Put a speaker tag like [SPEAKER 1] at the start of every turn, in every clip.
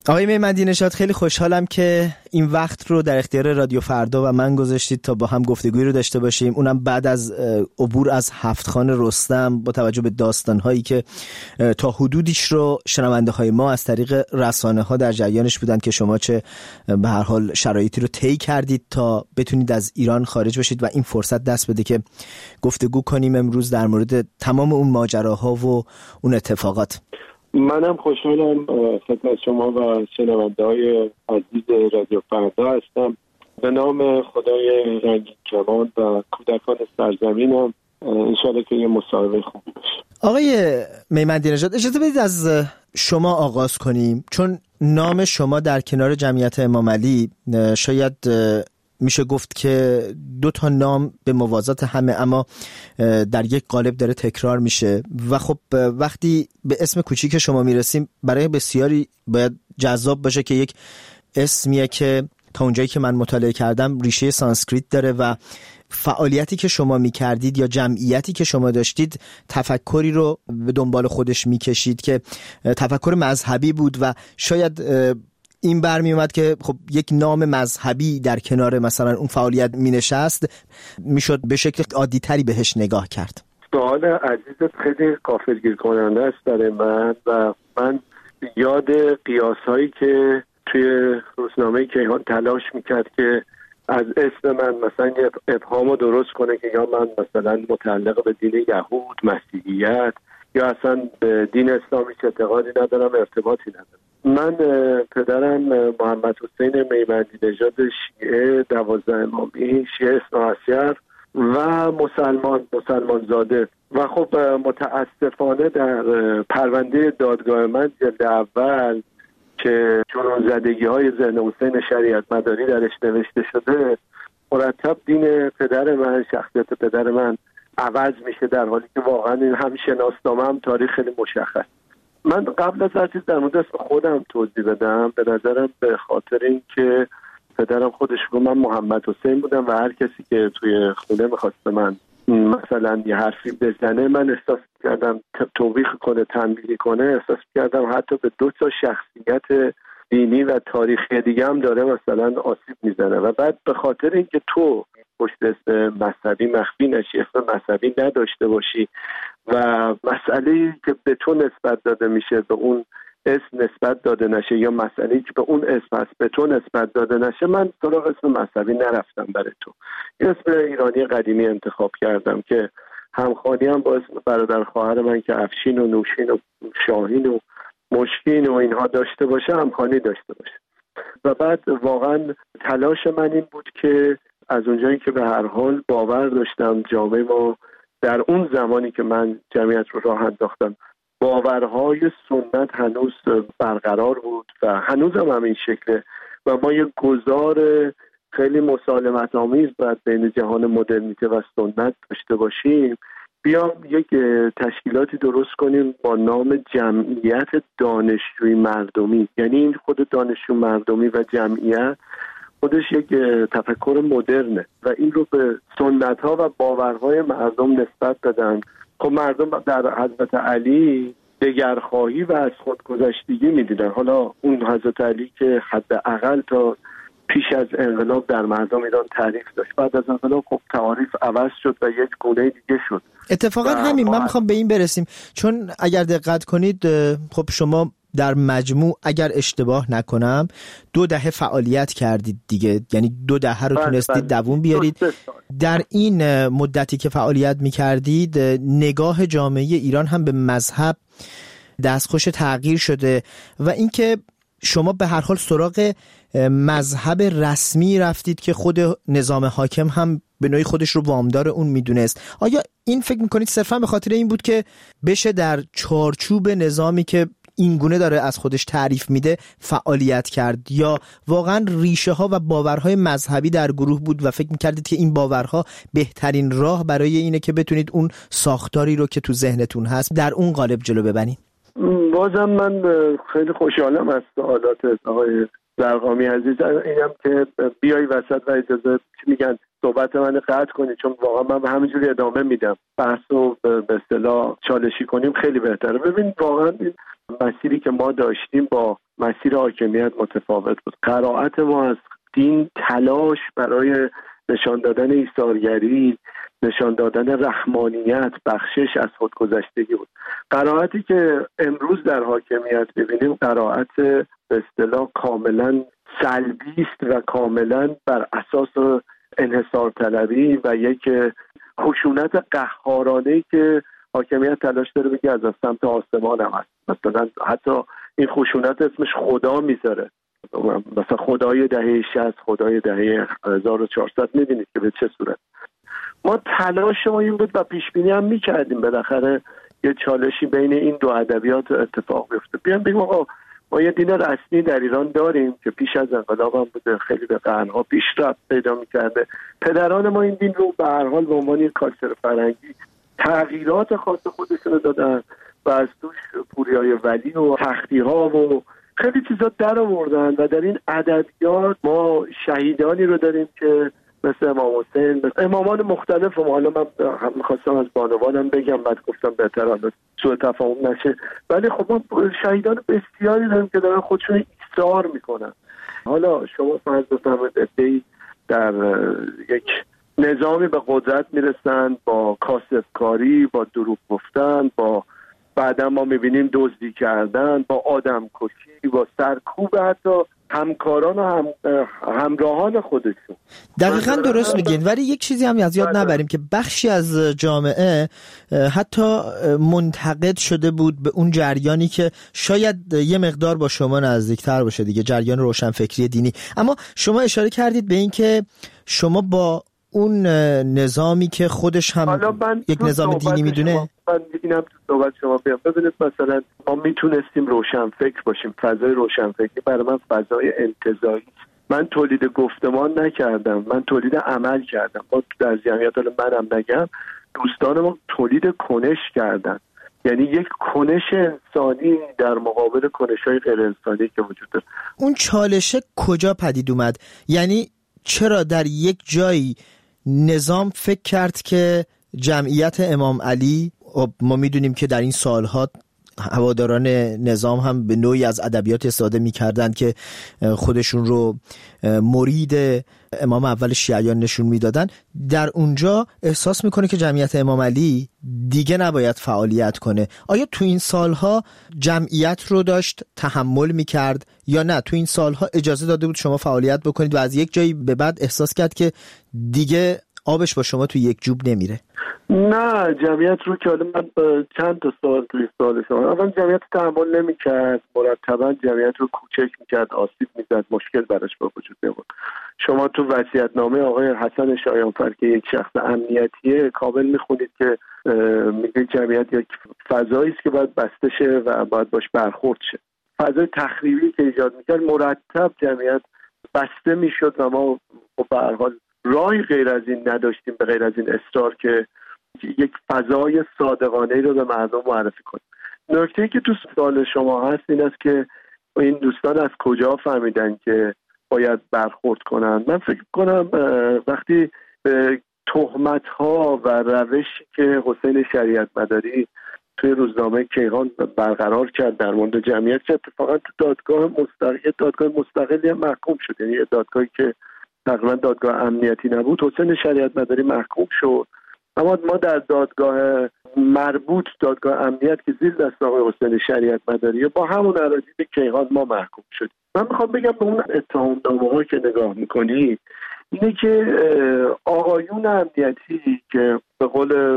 [SPEAKER 1] آقای میمندی نژاد، خیلی خوشحالم که این وقت رو در اختیار رادیو فردا و من گذاشتید تا با هم گفتگویی رو داشته باشیم، اونم بعد از عبور از هفت‌خوان رستم، با توجه به داستان‌هایی که تا حدودیش رو شنونده‌های ما از طریق رسانه‌ها در جریانش بودن که شما چه به هر حال شرایطی رو طی کردید تا بتونید از ایران خارج بشید و این فرصت دست بده که گفتگو کنیم امروز در مورد تمام اون ماجراها و اون اتفاقات.
[SPEAKER 2] منم خوشحالم خدمت شما و شنونده‌های عزیز رادیو فردا هستم. به نام خدای رنگین کمان و کودکان سرزمینم انشاءالله که یه مصاحبه خوبی باشه.
[SPEAKER 1] آقای میمندی نژاد، اجازه بدید از شما آغاز کنیم، چون نام شما در کنار جمعیت امام علی شاید میشه گفت که دو تا نام به موازات همه، اما در یک قالب داره تکرار میشه و خب وقتی به اسم کوچیک شما میرسیم برای بسیاری باید جذاب باشه که یک اسمیه که تا اونجایی که من مطالعه کردم ریشه سانسکریت داره و فعالیتی که شما میکردید یا جمعیتی که شما داشتید تفکری رو به دنبال خودش میکشید که تفکر مذهبی بود و شاید این برمی اومد که خب یک نام مذهبی در کنار مثلا اون فعالیت می نشست، میشد به شکل عادی تری بهش نگاه کرد.
[SPEAKER 2] سوال عزیزت خیلی غافلگیر کننده است برای من و من یاد قیاس هایی که توی روزنامه کیهان تلاش میکرد که از اسم من مثلا یه ابهامو درست کنه که یا من مثلا متعلق به دین یهود، مسیحیت یا اصلا به دین اسلامی اعتقادی ندارم، ارتباطی ندارم. من پدرم محمد حسین میمندی نژاد شیعه 12 امامی، شیعه اثناعشر و مسلمان زاده و خب متاسفانه در پرونده دادگاه من جلد اول که جنون زدگی های ذهن حسین شریعت مداری درش نوشته شده، مرتب دین پدر من، شخصیت پدر من عوض میشه، در حالی که واقعا این هم شناسنامه هم تاریخ خیلی مشخص. من قبل از هر چیز در مورد اسم خودم توضیح بدم. به نظرم به خاطر این که پدرم خودش گفت من محمد حسین بودم و هر کسی که توی خونه میخواست من مثلا یه حرفی بزنه من احساس کردم توبیخ کنه، تنبیه کنه، احساس کردم حتی به دو تا شخصیت دینی و تاریخی دیگه هم داره مثلا آسیب میزنه و بعد به خاطر اینکه تو پشت اسم مذهبی مخفی نشی، اسم مذهبی نداشته باشی و مسئله‌ای که به تو نسبت داده میشه به اون اسم نسبت داده نشه یا مسئله‌ای که به اون اسم هست به تو نسبت داده نشه، من سراغ اسم مذهبی نرفتم برای تو. یه اسم ایرانی قدیمی انتخاب کردم که همخوانی هم با اسم برادر خواهر من که افشین و نوشین و شاهین و مشکین و اینها داشته باشه همخوانی داشته باشه. و بعد واقعا تلاش من این بود که از اونجایی که به هر حال باور داشتم جامعه ما در اون زمانی که من جمعیت رو راه انداختم باورهای سنت هنوز برقرار بود و هنوز هم همین شکله و ما یک گذار خیلی مسالمت آمیز باید بین جهان مدرنیته و سنت داشته باشیم، بیام یک تشکیلاتی درست کنیم با نام جمعیت دانشجوی مردمی. یعنی این خود دانشجو مردمی و جمعیت خودش یک تفکر مدرنه و این رو به سنت ها و باورهای مردم نسبت دادن. خب مردم در حضرت علی دگرخواهی و از خودگذشتگی میدیدن. حالا اون حضرت علی که حداقل تا پیش از انقلاب در مردم ایران تعریف داشت، بعد از انقلاب خب تعریف عوض شد و یک گونه دیگه شد.
[SPEAKER 1] اتفاقا همین من میخوام به این برسیم، چون اگر دقت کنید خب شما در مجموع اگر اشتباه نکنم 2 دهه فعالیت کردید دیگه، یعنی 2 دهه رو تونستید دووم بیارید. در این مدتی که فعالیت میکردید نگاه جامعه ایران هم به مذهب دستخوش تغییر شده و اینکه شما به هر حال سراغ مذهب رسمی رفتید که خود نظام حاکم هم به نوعی خودش رو وامدار اون میدونست. آیا این فکر میکنید صرفا به خاطر این بود که بشه در چارچوب نظامی که این گونه داره از خودش تعریف میده فعالیت کرد، یا واقعا ریشه ها و باورهای مذهبی در گروه بود و فکر میکردید که این باورها بهترین راه برای اینه که بتونید اون ساختاری رو که تو ذهنتون هست در اون قالب جلو ببرید؟
[SPEAKER 2] بازم من خیلی خوشحالم از سوالات آقای زرقامی عزیز. اینم که بیای وسط و اجازه میگن صحبت من قطع کنی، چون واقعا من همینجوری ادامه میدم بحثو به اصطلاح چالشی کنیم خیلی بهتره. ببین واقعا این مسیری که ما داشتیم با مسیر حاکمیت متفاوت بود. قرائت ما از دین تلاش برای نشان دادن ایثارگری، نشان دادن رحمانیت، بخشش از خودگذشتگی بود. قرائتی که امروز در حاکمیت ببینیم قرائت به اصطلاح کاملا سلبی است و کاملا بر اساس انحصار طلبی و یک خشونت قهارانه‌ای که حاکمیت تلاش داره بگه از سمت آسمان هم هست. مثلا حتی این خشونت اسمش خدا میذاره، مثلا خدای دهه 60، خدای دهه 1400. میبینید که به چه صورت. ما تلاش ما این بود و پیش بینی هم میکردیم بالاخره یه چالشی بین این دو ادبیات اتفاق بیفته. بیان بگیم آقا ما یه دین رسمی در ایران داریم که پیش از انقلاب هم بوده، خیلی به قرنها پیشرفت پیدا میکرده. پدران ما این دین رو به هر حال به عنوان یک کالچر فرهنگی تغییرات خاص خودشون دادن و از توش پوریای ولی و تختی‌ها و خیلی چیزا در آوردن و در این ادبیات ما شهیدانی رو داریم که مثل امام حسین، امامان مختلف. و حالا من میخواستم از بانوانم بگم، بعد گفتم بهتر حالا سوء تفاهم نشه، ولی خب ما شهیدان بسیاری داریم که دارن خودشون ایثار میکنن. حالا شما فرض بفرمایید ادعی در یک نظامی به قدرت میرسن با کاسبکاری، با دروغ گفتن، با بعدا ما میبینیم دزدی کردن، با آدم کشی، با سرکوب حتی همکاران و همراهان خودشون.
[SPEAKER 1] دقیقاً درست میگین. ولی یک چیزی هم از یاد نبریم که بخشی از جامعه حتی منتقد شده بود به اون جریانی که شاید یه مقدار با شما نزدیکتر باشه دیگه، جریان روشنفکری دینی. اما شما اشاره کردید به این که شما با اون نظامی که خودش هم یک نظام دینی میدونه.
[SPEAKER 2] من اینم تو صحبت شما بیام. ببینید مثلا ما میتونستیم روشنفکر باشیم. فضای روشنفکری برای من فضای انتزاعی. من تولید گفتمان نکردم، من تولید عمل کردم. ما در جمعیت، منم نگم، دوستان ما تولید کنش کردن. یعنی یک کنش انسانی در مقابل کنش‌های غیر انسانی که وجود داره.
[SPEAKER 1] اون چالشه کجا پدید اومد؟ یعنی چرا در یک جایی نظام فکر کرد که جمعیت امام علی، ما میدونیم که در این سالها هواداران نظام هم به نوعی از ادبیات استفاده میکردند که خودشون رو مرید امام اول شیعیان نشون میدادن، در اونجا احساس میکنه که جمعیت امام علی دیگه نباید فعالیت کنه. آیا تو این سالها جمعیت رو داشت تحمل میکرد یا نه تو این سالها اجازه داده بود شما فعالیت بکنید و از یک جایی به بعد احساس کرد که دیگه آبش با شما تو یک جوب نمیره؟
[SPEAKER 2] نه، جمعیت رو که حالا من چند تا سال توی سال شما اول جمعیت تحمل نمی‌کرد، مرتبا جمعیت رو کوچک می‌کرد، آسیب می‌زد، مشکل براش به وجود می‌آورد. شما تو وصیت‌نامه آقای حسن شایانفر که یک شخص امنیتیه کامل می‌خونید که میگه جمعیت یک فضایی است که باید بسته شه و باید باش برخورد شه. فضای تخریبی که ایجاد می‌کرد مرتب جمعیت بسته می‌شد و ما به هر حال راهی غیر از این نداشتیم، به غیر از این اصرار که یک فضای صادقانه رو به مردم معرفی کنیم. نکته‌ای که تو سوال شما هست این است که این دوستان از کجا فهمیدن که باید برخورد کنن. من فکر کنم وقتی به تهمت‌ها و روشی که حسین شریعت مداری توی روزنامه کیهان برقرار کرد در مورد جمعیت، که اتفاقا تو دادگاه مستقلی محکوم شد، یعنی دادگاهی که تقریبا دادگاه امنیتی نبود، حسین شریعت مداری محکوم شد. اما ما در دادگاه مربوط، دادگاه امنیت که زیر دست آقای حسین شریعت مداری، با همون اراضی کیهان ما محکوم شدیم. من میخوام بگم به اون اتهامنامه‌ها که نگاه میکنی اینه که آقایون امنیتی که به قول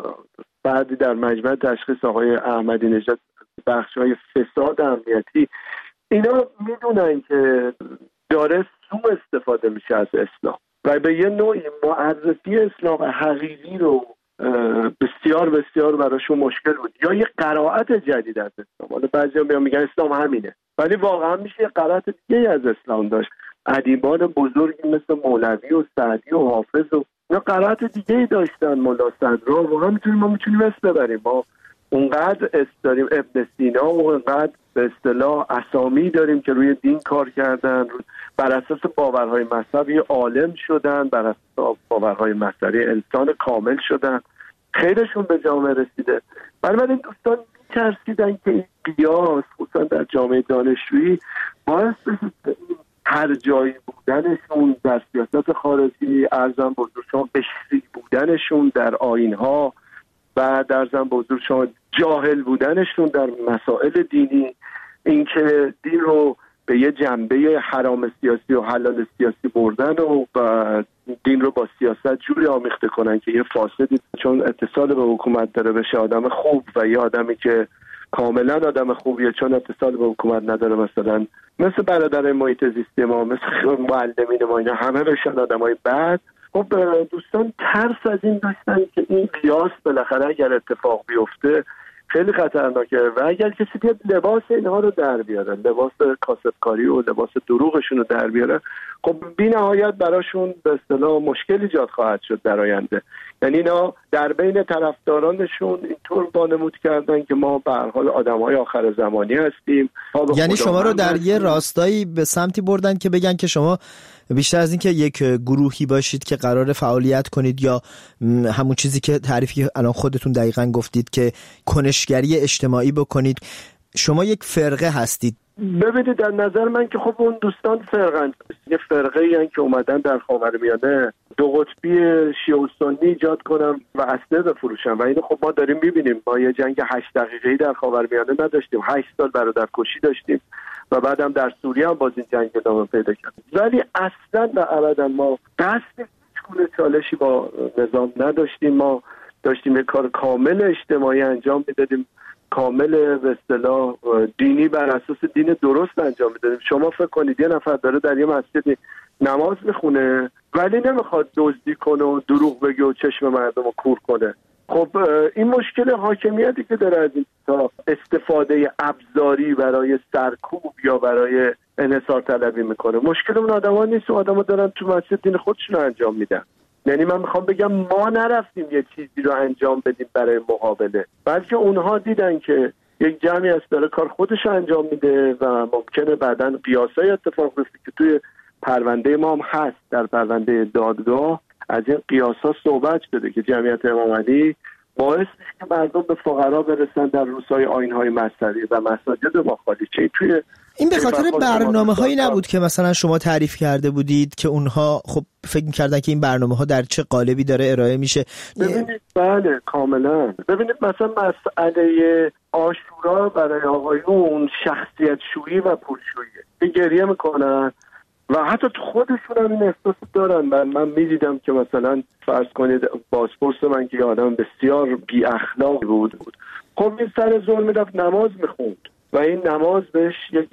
[SPEAKER 2] بعدی در مجمع تشخیص آقای احمدی نژاد بخش‌های فساد امنیتی، اینا میدونن که داره سوء استفاده میشه از اسلام و به یه نوعی معرفی اسلام حقیقی رو بسیار بسیار براشون مشکل بود، یا یه قرائت جدید از اسلام. حالا بعضیا میگن اسلام همینه، ولی واقعا میشه یه قرائت دیگه از اسلام داشت. ادیبان بزرگی مثل مولوی و سعدی و حافظ و اینا قرائت دیگه داشتن، ملا صدرا. واقعا ما میتونیم اسم ببریم، ما اونقدر داریم، ابن سینا و اونقدر به اصطلاح اسامی داریم که روی دین کار کردن، بر اساس باورهای مذهبی عالم شدن، بر اساس باورهای مذهبی انسان کامل شدن، خیرشون به جامعه رسیده. بنابراین این دوستان میترسیدن که این قیاس خصوصا در جامعه دانشجویی باعث بشه هر جایی بودنشون در سیاست خارجی، ارزم بزرگ شما بشری بودنشون در آیین‌ها و در ضمن بزرگ شما جاهل بودنشون در مسائل دینی، اینکه دین رو به یه جنبه حرام سیاسی و حلال سیاسی بردن و دین رو با سیاست جوری آمیخته کنن که یه فاسدی چون اتصال به حکومت داره بشه آدم خوب و یه آدمی که کاملا آدم خوبیه چون اتصال به حکومت نداره مثلا مثل برادر محیط زیستی ما، مثل معلمین ما، اینا همه بشن آدمای بد. خب دوستان ترس از این داشتن که این قیاس بالاخره اگر اتفاق بیفته خیلی خطرناکه و اگر کسی بیاد لباس اینها رو در بیاره، لباس کاسبکاری و لباس دروغشون رو در بیاره، خب بی نهایت براشون به اصطلاح مشکل ایجاد خواهد شد در آینده. یعنی اینا در بین طرفدارانشون اینطور وانمود کردن که ما به هر حال آدمای آخر زمانی هستیم.
[SPEAKER 1] یعنی شما رو در یه راستایی به سمتی بردن که بگن که شما بیشتر از این که یک گروهی باشید که قرار فعالیت کنید یا همون چیزی که تعریفی الان خودتون دقیقاً گفتید که کنشگری اجتماعی بکنید، شما یک فرقه هستید.
[SPEAKER 2] ببینید در نظر من که خب اون دوستان فرقن، یه فرقه این که اومدن در خاورمیانه دو قطبی شیعه و سنی ایجاد کنن و اسلحه بفروشن و اینو خب ما داریم میبینیم. ما یه جنگ 8 دقیقه‌ای در خاورمیانه نداشتیم، 8 سال برادرکشی داشتیم و بعدم در سوریه هم باز این جنگ ادامه پیدا کرد. ولی اصلا و ابدا ما قصد هیچگونه چالشی با نظام نداشتیم. ما داشتیم یک کار کامل اجتماعی انجام میدادیم، کامل به اصطلاح دینی بر اساس دین درست انجام میدادیم. شما فکر کنید یه نفر داره در یه مسجد نماز میخونه ولی نمیخواد دزدی کنه و دروغ بگه و چشم مردم رو کور کنه. خب این مشکل حاکمیتی که داره از این تا استفاده ابزاری برای سرکوب یا برای انحصار طلبی میکنه. مشکل اون آدما نیست، اون آدما دارن تو مسجد دین خودشون رو انجام میدن. یعنی من میخوام بگم ما نرفتیم یه چیزی رو انجام بدیم برای مقابله، بلکه اونها دیدن که یک جمعی از داره کار خودش رو انجام میده و ممکنه بعداً قیاسای اتفاق بیفته که توی پرونده ما هم هست. در پرونده دادگاه از این قیاسا صحبت شده که جمعیت امام علی باعث میشه که مردم به فقرا برسن در روزهای آیین‌های مذهبی و مساجد ما خالی چه توی
[SPEAKER 1] این به خاطر برنامه‌هایی نبود که مثلا شما تعریف کرده بودید که اونها خب فکر می‌کردن که این برنامه‌ها در چه قالبی داره ارائه میشه؟
[SPEAKER 2] ببینید بله کاملا. ببینید مثلا مسئله عاشورا برای آقایون شخصیت شویی و پولشوییه، گریه میکنن و حتی خودشون هم این احساس دارن. من میدیدم که مثلا فرض کنید بازپرس من که آدم بسیار بی اخلاق بود، خب این سر ظهر میرفت نماز میخوند و این نماز بهش یک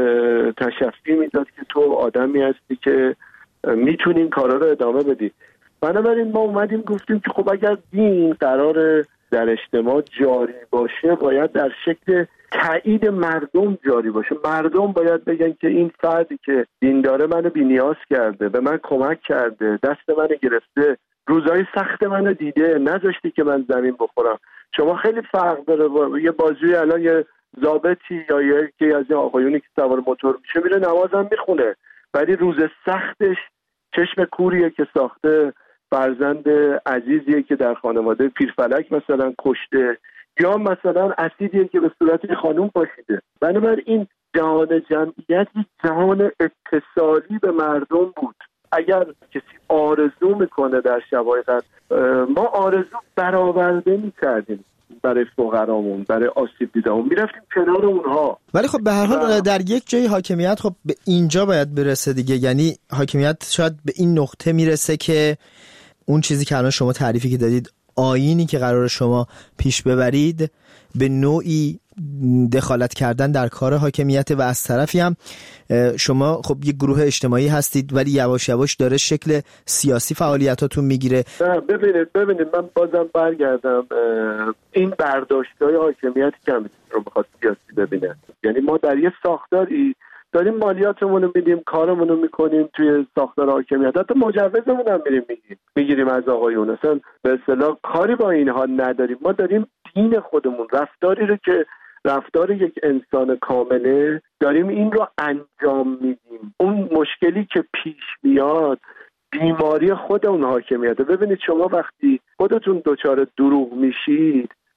[SPEAKER 2] تشفی میداد که تو آدمی هستی که میتونی این کارا رو ادامه بدی. بنابراین ما اومدیم گفتیم که خب اگر دین قرار در اجتماع جاری باشه باید در شکل تایید مردم جاری باشه. مردم باید بگن که این فردی که دین داره منو بی‌نیاز کرده، به من کمک کرده، دست منو گرفته، روزهای سخت منو دیده، نذاشتی که من زمین بخورم. شما خیلی فرق داره یه بازجوی الان یه ضابطی یا یکی از این آقایونی که سوار موتور میشه میره نمازم میخونه ولی روز سختش چشم کوریه که ساخته فرزند عزیزیه که در خانواده پیرفلک مثلا کشته یا مثلا اسیدیه که به صورت خانوم پاشیده. بنابراین این جهان جمعیت یک جهان اتصالی به مردم بود. اگر کسی آرزو میکنه در شبای قدر، ما آرزو برآورده میکردیم برای فقرامون، برای آسیب دیده‌مون، میرفتیم کنار اونها.
[SPEAKER 1] ولی خب به هر حال در یک جای حاکمیت خب به اینجا باید برسه دیگه. یعنی حاکمیت شاید به این نقطه میرسه که اون چیزی که الان شما تعریفی که دادید، آیینی که قرار شما پیش ببرید، به نوعی دخالت کردن در کار حاکمیت و از طرفی هم شما خب یک گروه اجتماعی هستید ولی یواش یواش داره شکل سیاسی فعالیتاتون میگیره.
[SPEAKER 2] ببینید من بازم برگردم، این برداشت‌های حاکمیت که هم رو بخواد سیاسی ببینه. یعنی ما در یه ساختاری داریم مالیاتمون رو میدیم، کارمون رو میکنیم توی ساختار حاکمیت، حتی مجوزمون هم میگیریم از آقایون، اصلا به اصطلاح کاری با اینها نداریم. ما داریم دین خودمون، رفتاری رو که رفتار یک انسان کامله، داریم این رو انجام میدیم. اون مشکلی که پیش میاد بیماری خود اون حاکمیته. ببینید شما وقتی خودتون دچار دروغ میشید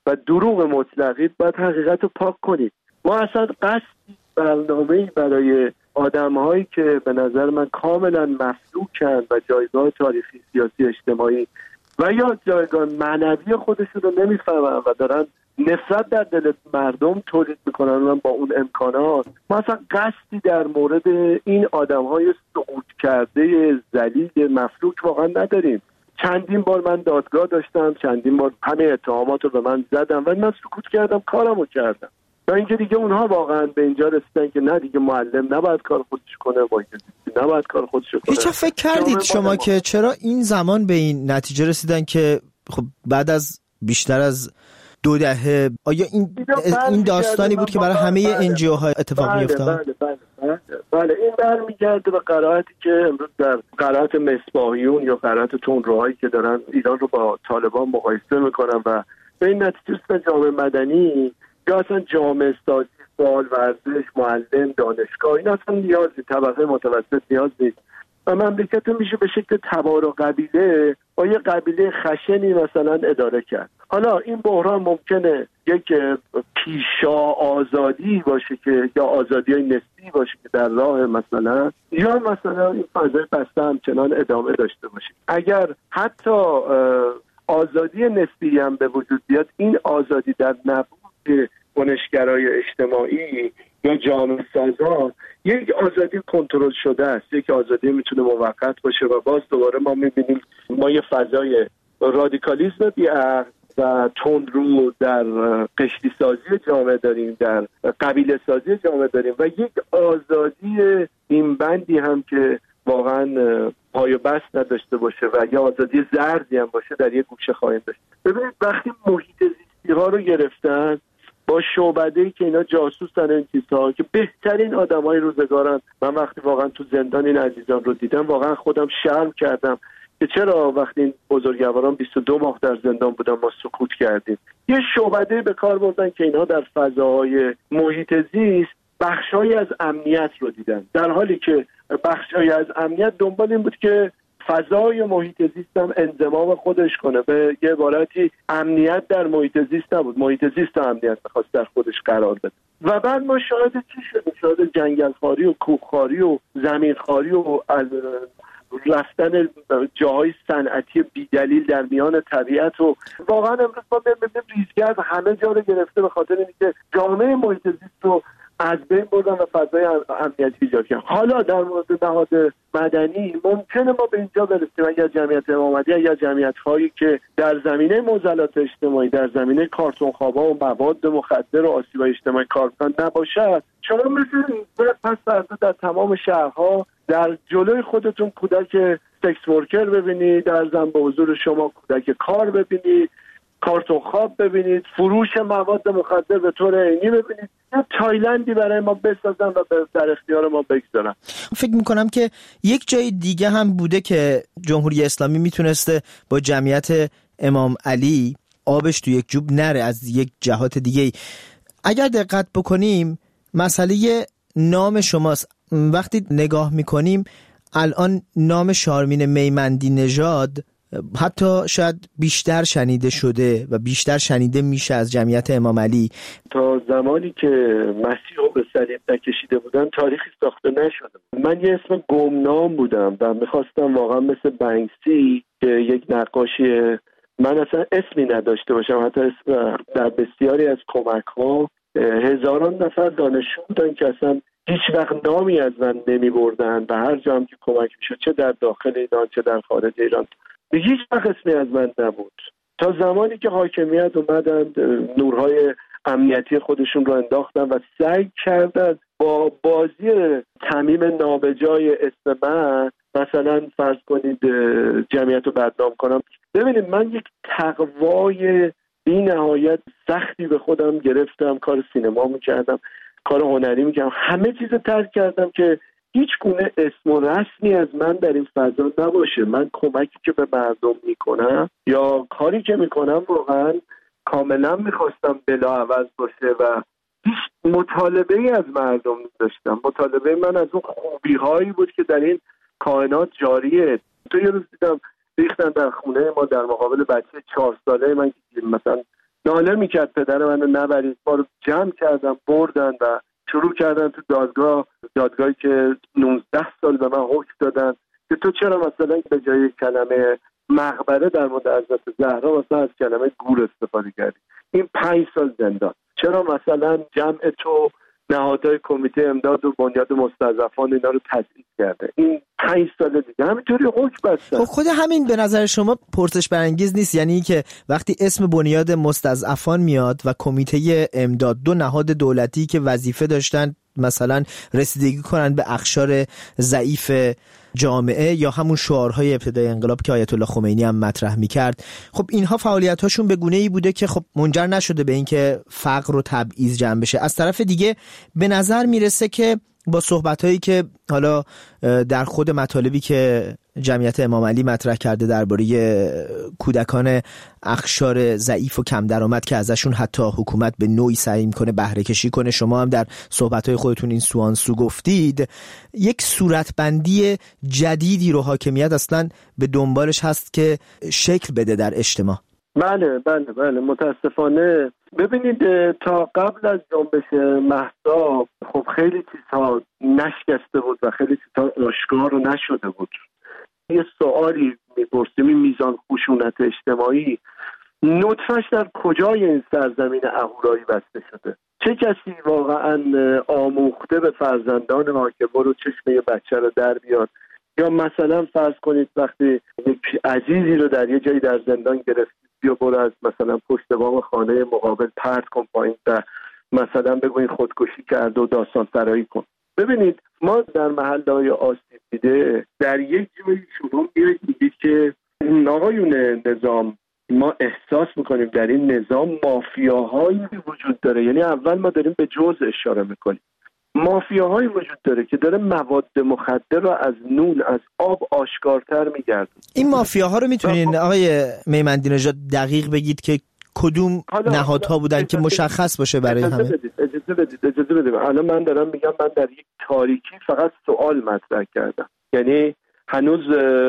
[SPEAKER 2] و دروغ مطلقید باید حقیقت رو پاک کنید. ما اصلا قصدی برنامه‌ای برای آدم‌هایی که به نظر من کاملا مفلوکن و جایگاه تاریخی، سیاسی، اجتماعی و یا جایگاه معنوی خودشون رو نمیفهمن و دارن نفرت در دل مردم تولید میکنن و با اون امکانات. ما اصلا قصدی در مورد این آدم‌های سقوط کرده ذلیل مفلوک واقعا نداریم. چندین بار من دادگاه داشتم، چندین بار همه اتهامات رو به من زدم و من سکوت کردم، کارمو کردم. تا اینکه دیگه اونها واقعا به اینجا رسیدن که نه دیگه معلم نباید کار خودش کنه، نباید کار خودش کنه.
[SPEAKER 1] هیچ فکر کردید شما که چرا این زمان به این نتیجه رسیدن که خب بعد از بیشتر از 2 دهه آیا این داستانی بود که برای همه NGO ها اتفاق میفته؟
[SPEAKER 2] بله این برمیگرده به قرائتی که امروز در قرائت مصباحیون یا قرائت تندروهایی که دارن ایران رو با طالبان مقایسه میکنن و به این نتیجه رسیدن جامعه مدنی یا اصلا جامعه سازی، فعال ورزش، معلم، دانشگاه این اصلا نیاز نیست، طبقه متوسط نیاز نیست و مملکت میشه به شکل تبار و قبیله با یه قبیله خشنی مثلا اداره کرد. حالا این بحران ممکنه یک پیشا آزادی باشه که یا آزادی نسبی باشه که در راه مثلا یا مثلا این فضای بسته همچنان ادامه داشته باشه. اگر حتی آزادی نسبی هم به وجود بیاد، این آزادی در نبود کنشگرای اجتماعی یا جامعه سازان یک آزادی کنترل شده است، یک آزادی میتونه موقت باشه و باز دوباره ما میبینیم ما یه فضای رادیکالیسم بی‌عقل و تندرو در قشتی سازی جامعه داریم، در قبیله سازی جامعه داریم و یک آزادی اینبندی هم که واقعا پای و بست نداشته باشه و یا آزادی زردی هم باشه در یک گوشه خواهیم داشت. ببینید وقتی محیط زیستی ها رو گرفتن با شعبده‌ای که اینا جاسوسن این چیزها که بهترین آدمای روزگارن، من وقتی واقعا تو زندان این عزیزان رو دیدم واقعا خودم شرم کردم که چرا وقتی این بزرگواران 22 ماه در زندان بودن ما سکوت کردیم. یه شعبده به کار بردن که اینها در فضاهای محیط زیست بخشایی از امنیت رو دیدن، در حالی که بخشایی از امنیت دنبال این بود که فضای محیط زیست هم انضمام خودش کنه. به یه عبارتی امنیت در محیط زیست نبود، محیط زیست امنیت می‌خواست در خودش قرار بده. و بعد ما شاهد چی شدیم؟ شاهد جنگل‌خواری و کوه‌خواری و زمین‌خواری و رفتن جاهای صنعتی بی‌دلیل در میان طبیعت و واقعا امروز ما می‌بینیم ریزگرد همه جا رو گرفته به خاطر اینکه جامعه محیط زیست رو از بین بردن و فضای امنیتی ایجاد کردن. حالا در مورد نهاد مدنی ممکنه ما به اینجا برسیم اگر جمعیت امامدی، اگر جمعیت‌هایی که در زمینه معضلات اجتماعی، در زمینه کارتون خوابا و مواد مخدر و آسیب‌های اجتماعی کار کنن نباشد، شما می‌تونید پس فردا در تمام شهرها در جلوی خودتون کودک سکس ورکر ببینید، در زن به حضور شما کودک کار ببینید، کارتون خواب ببینید، فروش مواد مخدر به طور عینی ببینید. یه تایلندی برای ما بسازن و در اختیار ما بگذارن.
[SPEAKER 1] فکر میکنم که یک جای دیگه هم بوده که جمهوری اسلامی میتونسته با جمعیت امام علی آبش تو یک جوب نره از یک جهات دیگه. اگر دقت بکنیم مسئله نام شماست. وقتی نگاه میکنیم الان نام شارمین میمندی نژاد حتی شاید بیشتر شنیده شده و بیشتر شنیده میشه از جمعیت امام علی.
[SPEAKER 2] تا زمانی که مسیح رو به صلیب نکشیده بودن تاریخی ساخته نشده. من یه اسم گمنام بودم و میخواستم واقعا مثل بنکسی که یک نقاشی من اصلا اسمی نداشته باشم، حتی اسم در بسیاری از کمک ها هزاران نفر دانشجو بودن که اصلا هیچ وقت نامی از من نمی بردن و هر جا هم که کمک میشد چه در داخل ایران چه در خارج ایران به هیچ وقت اسمی از من نبود. تا زمانی که حاکمیت اومدن نورهای امنیتی خودشون رو انداختن و سعی کردن با بازی تمیم نابجای اسم من مثلا فرض کنید جمعیت رو بدنام کنم. ببینید من یک تقوای بی نهایت سختی به خودم گرفتم، کار سینما میکردم، کار هنری میکردم، همه چیز ترک کردم که هیچ گونه اسم و رسمی از من در این فضا نباشه. من کمکی که به مردم میکنم یا کاری که میکنم واقعا کاملا میخواستم بلاعوض باشه و هیچ مطالبه ای از مردم نداشتم. مطالبه من از اون خوبی هایی بود که در این کائنات جاریه. تو یه روز دیدم ریختن در خونه ما در مقابل بچه 4 ساله من که مثلا ناله میکرد پدر منو نبرید. ما رو جمع کردن بردن و شروع کردن تو دادگاهی که 19 سال به من حکم دادن که تو چرا مثلا به جای کلمه مقبره در مورد حضرت زهرا مثلا از کلمه گور استفاده کردی. این 5 سال زندان. چرا مثلا جمع تو نهادهای کمیته امداد و بنیاد مستضعفان اینا رو تضعیف کرده. این 5 سال دیگه همینطوری حکم بستن.
[SPEAKER 1] خود همین به نظر شما پرسش برانگیز نیست؟ یعنی که وقتی اسم بنیاد مستضعفان میاد و کمیته امداد، دو نهاد دولتی که وظیفه داشتن مثلا رسیدگی کنن به اقشار ضعیف جامعه یا همون شعارهای ابتدای انقلاب که آیت الله خمینی هم مطرح میکرد، خب اینها فعالیت‌هاشون به گونه‌ای بوده که خب منجر نشده به اینکه فقر و تبعیض جمع بشه. از طرف دیگه به نظر میرسه که با صحبت‌هایی که حالا در خود مطالبی که جمعیت امام علی مطرح کرده درباره کودکان اقشار ضعیف و کم درآمد که ازشون حتی حکومت به نوعی سعی می‌کنه بهره کشی کنه، شما هم در صحبت‌های خودتون این سو گفتید، یک صورتبندی جدیدی رو حاکمیت اصلا به دنبالش هست که شکل بده در اجتماع.
[SPEAKER 2] بله متاسفانه. ببینید تا قبل از جنبش مهسا خب خیلی چیزها نشکسته بود و خیلی چیزها آشکار و نشده بود. یه سوالی میپرسیم، این میزان خشونت اجتماعی نطفه‌اش در کجای این سرزمین اهورایی بسته شده؟ چه کسی واقعا آموخته به فرزندان ما که برو چشم یه بچه رو در بیاد؟ یا مثلا فرض کنید وقتی یک عزیزی رو در یه جایی در زندان گرفتید، بیا برو از مثلا پشت بام خانه مقابل پرت کن پایین و مثلا بگو این خودکشی کرد و داستان سرایی کن. ببینید ما در محله‌های آسیب دیده در یک جایی شما میگید که آقایون نظام، ما احساس میکنیم در این نظام مافیاهایی وجود داره. یعنی اول ما داریم به جزء اشاره میکنیم. مافیاهایی وجود داره که داره مواد مخدر رو از نون از آب آشکارتر میگردن. این
[SPEAKER 1] مافیاها رو میتونین آقای میمندی نژاد دقیق بگید که کدوم نهادها بودن که مشخص باشه برای همه؟
[SPEAKER 2] اجازه بدید. الان من دارم میگم من در یک تاریکی فقط سوال مطرح کردم. یعنی هنوز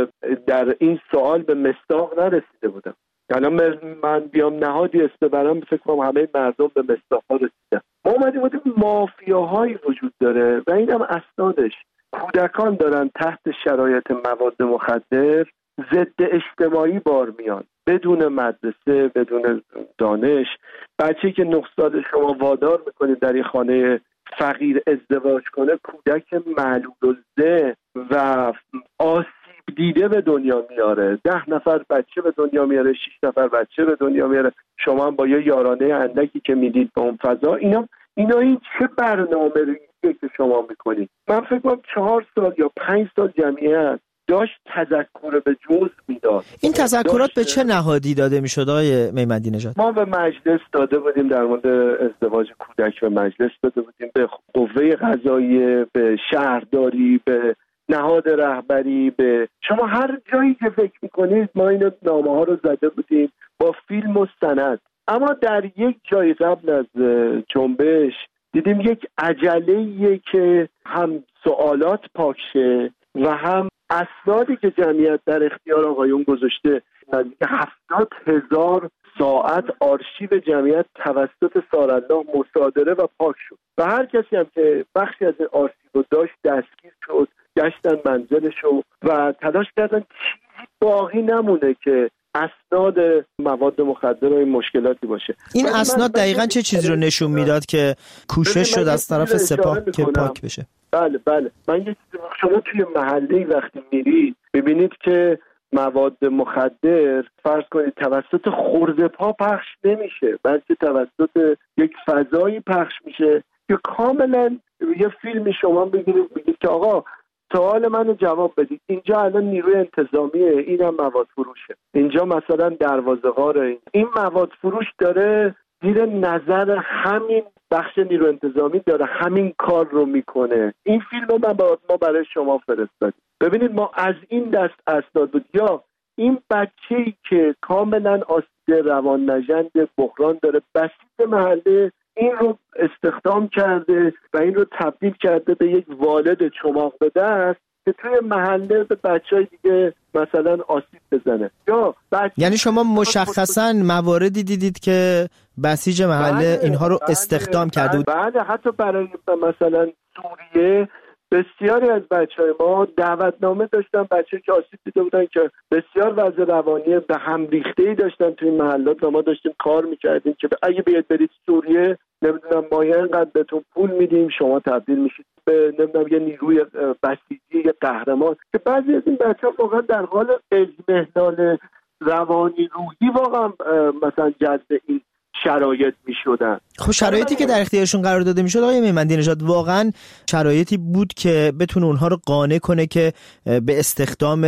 [SPEAKER 2] در این سوال به مصداق نرسیده بودم. الان من بیام نهادی استبرم فکر کنم همه مردم به مصداق‌ها رسیدن. ما اومدیم مافیاهایی وجود داره و این هم اسنادش. کودکان دارن تحت شرایط مواد مخدر ضد اجتماعی بار میان، بدون مدرسه، بدون دانش. بچه‌ای که 9 سال شما وادار میکنید در یه خانه فقیر ازدواج کنه، کودک معلول‌الذهن و آسیب دیده به دنیا میاره. 10 نفر بچه به دنیا میاره، 6 نفر بچه به دنیا میاره. شما هم با یه یارانه اندکی که میدید به اون فضا، اینا این چه برنامه‌ریزیه که شما میکنید؟ من فکر کنم 4 سال یا 5 سال جمعیت داشت تذکر به جزء میداد.
[SPEAKER 1] این تذکرات به چه نهادی داده میشد آقای میمندی نژاد؟
[SPEAKER 2] ما به مجلس داده بودیم، در مورد ازدواج کودک به مجلس داده بودیم، به قوه قضاییه، به شهرداری، به نهاد رهبری، به شما هر جایی که فکر میکنید ما این نامه ها رو زده بودیم با فیلم و سند. اما در یک جای قبل از جنبش دیدیم یک عجله‌ایه که هم سوالات پاکشه و هم اسنادی که جمعیت در اختیار آقایون گذاشته، 70,000 ساعت آرشیو جمعیت توسط سارالله مصادره و پاک شد و هر کسی هم که بخشی از این آرشیو رو داشت دستگیر شد، گشتن منزلشو و تلاش کردن چیزی باقی نمونه که اسناد مواد مخدر و این مشکلاتی باشه.
[SPEAKER 1] این اسناد دقیقاً چه چیزی رو نشون میداد که کوشش شد از طرف سپاه که پاک بشه؟
[SPEAKER 2] بله من یه چیزی، شما توی محله وقتی میرید ببینید که مواد مخدر فرض کنید توسط خرده پا پخش نمیشه، بلکه توسط یک فضایی پخش میشه که کاملا یه فیلمی شما بگید که آقا سوال منو جواب بدید، اینجا الان نیروی انتظامیه، اینم مواد فروشه، اینجا مثلا دروازه‌قاره، این مواد فروش داره زیر نظر همین بخش نیرو انتظامی داره همین کار رو میکنه. این فیلمو ما برای شما فرستادیم. ببینید ما از این دست اسناد بود. یا این بچه‌ای که کاملا آسیب روان نژند بحران داره، بسیط محله این رو استخدام کرده و این رو تبدیل کرده به یک والد چماق به دست که توی محله به بچه‌های دیگه مثلا آسیب بزنه. یا
[SPEAKER 1] یعنی شما مشخصاً مواردی دیدید که بسیج محله اینها رو استخدام کرده بود.
[SPEAKER 2] بعد حتی برای مثلا سوریه بسیاری از بچه‌های ما دعوتنامه داشتن، بچه‌ها که آسیب دیده بودن که بسیار وضع روانی به هم ریخته‌ای داشتن توی محلات و ما داشتیم کار می‌کردیم که اگه بیاید برید سوریه نمیدونم ما اینقدر بهتون پول میدیم شما تبدیل میشید به نمیدونم یه نیروی بسیجی یه قهرمان، که بعضی از این بچه‌ها واقعا در حال اضمحلال روانی روحی واقعا مثلا جذب این شرایط میشدن.
[SPEAKER 1] خب شرایطی که در اختیارشون قرار داده میشد آقای میمندی نژاد واقعا شرایطی بود که بتونه اونها رو قانع کنه که به استخدام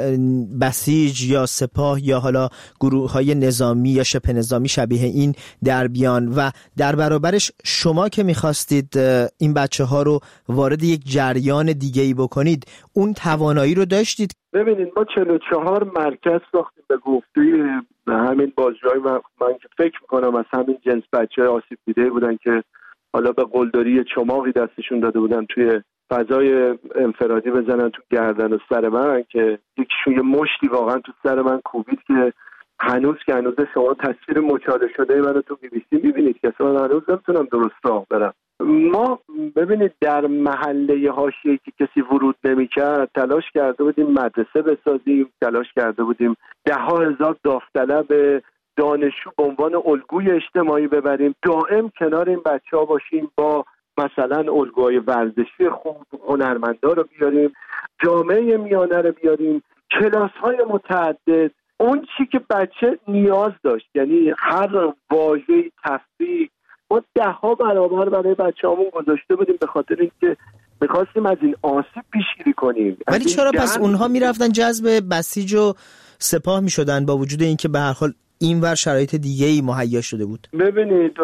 [SPEAKER 1] بسیج یا سپاه یا حالا گروه‌های نظامی یا شبه نظامی شبیه این در بیان، و در برابرش شما که میخواستید این بچه‌ها رو وارد یک جریان دیگه‌ای بکنید اون توانایی رو داشتید؟
[SPEAKER 2] ببینید ما 44 مرکز ساختیم به گفته همین بازجوهای من که فکر میکنم از همین جنس بچه‌های آسیب دیده بودن که حالا به قلدری چماقی دستشون داده بودن توی فضای انفرادی بزنن تو گردن و سر من، که یکیشون یه مشتی واقعا تو سر من کوبید که هنوز شما تصویر مچاله شده منو تو بی بی سی میبینید که اصلا هنوز نمیتونم درست راه برم. ما ببینید در محله حاشیه‌ای که کسی ورود نمی‌کرد تلاش کرده بودیم مدرسه بسازیم، تلاش کرده بودیم 10,000 داوطلب دانشجو به عنوان الگوی اجتماعی ببریم، دائم کنار این بچه‌ها باشیم، با مثلا الگوهای ورزشی خوب، هنرمندا رو بیاریم، جامعه میانه رو بیاریم، کلاس‌های متعدد، اون چی که بچه نیاز داشت، یعنی هر واژه‌ای تفریح ما 10 برابر برای بچه‌هامون گذاشته بودیم به خاطر اینکه می‌خواستیم از این آسیب پیشگیری کنیم.
[SPEAKER 1] ولی چرا پس اونها میرفتن جذب بسیج و سپاه میشدن با وجود اینکه به هر حال اینور شرایط دیگه‌ای مهیا شده بود؟
[SPEAKER 2] ببینید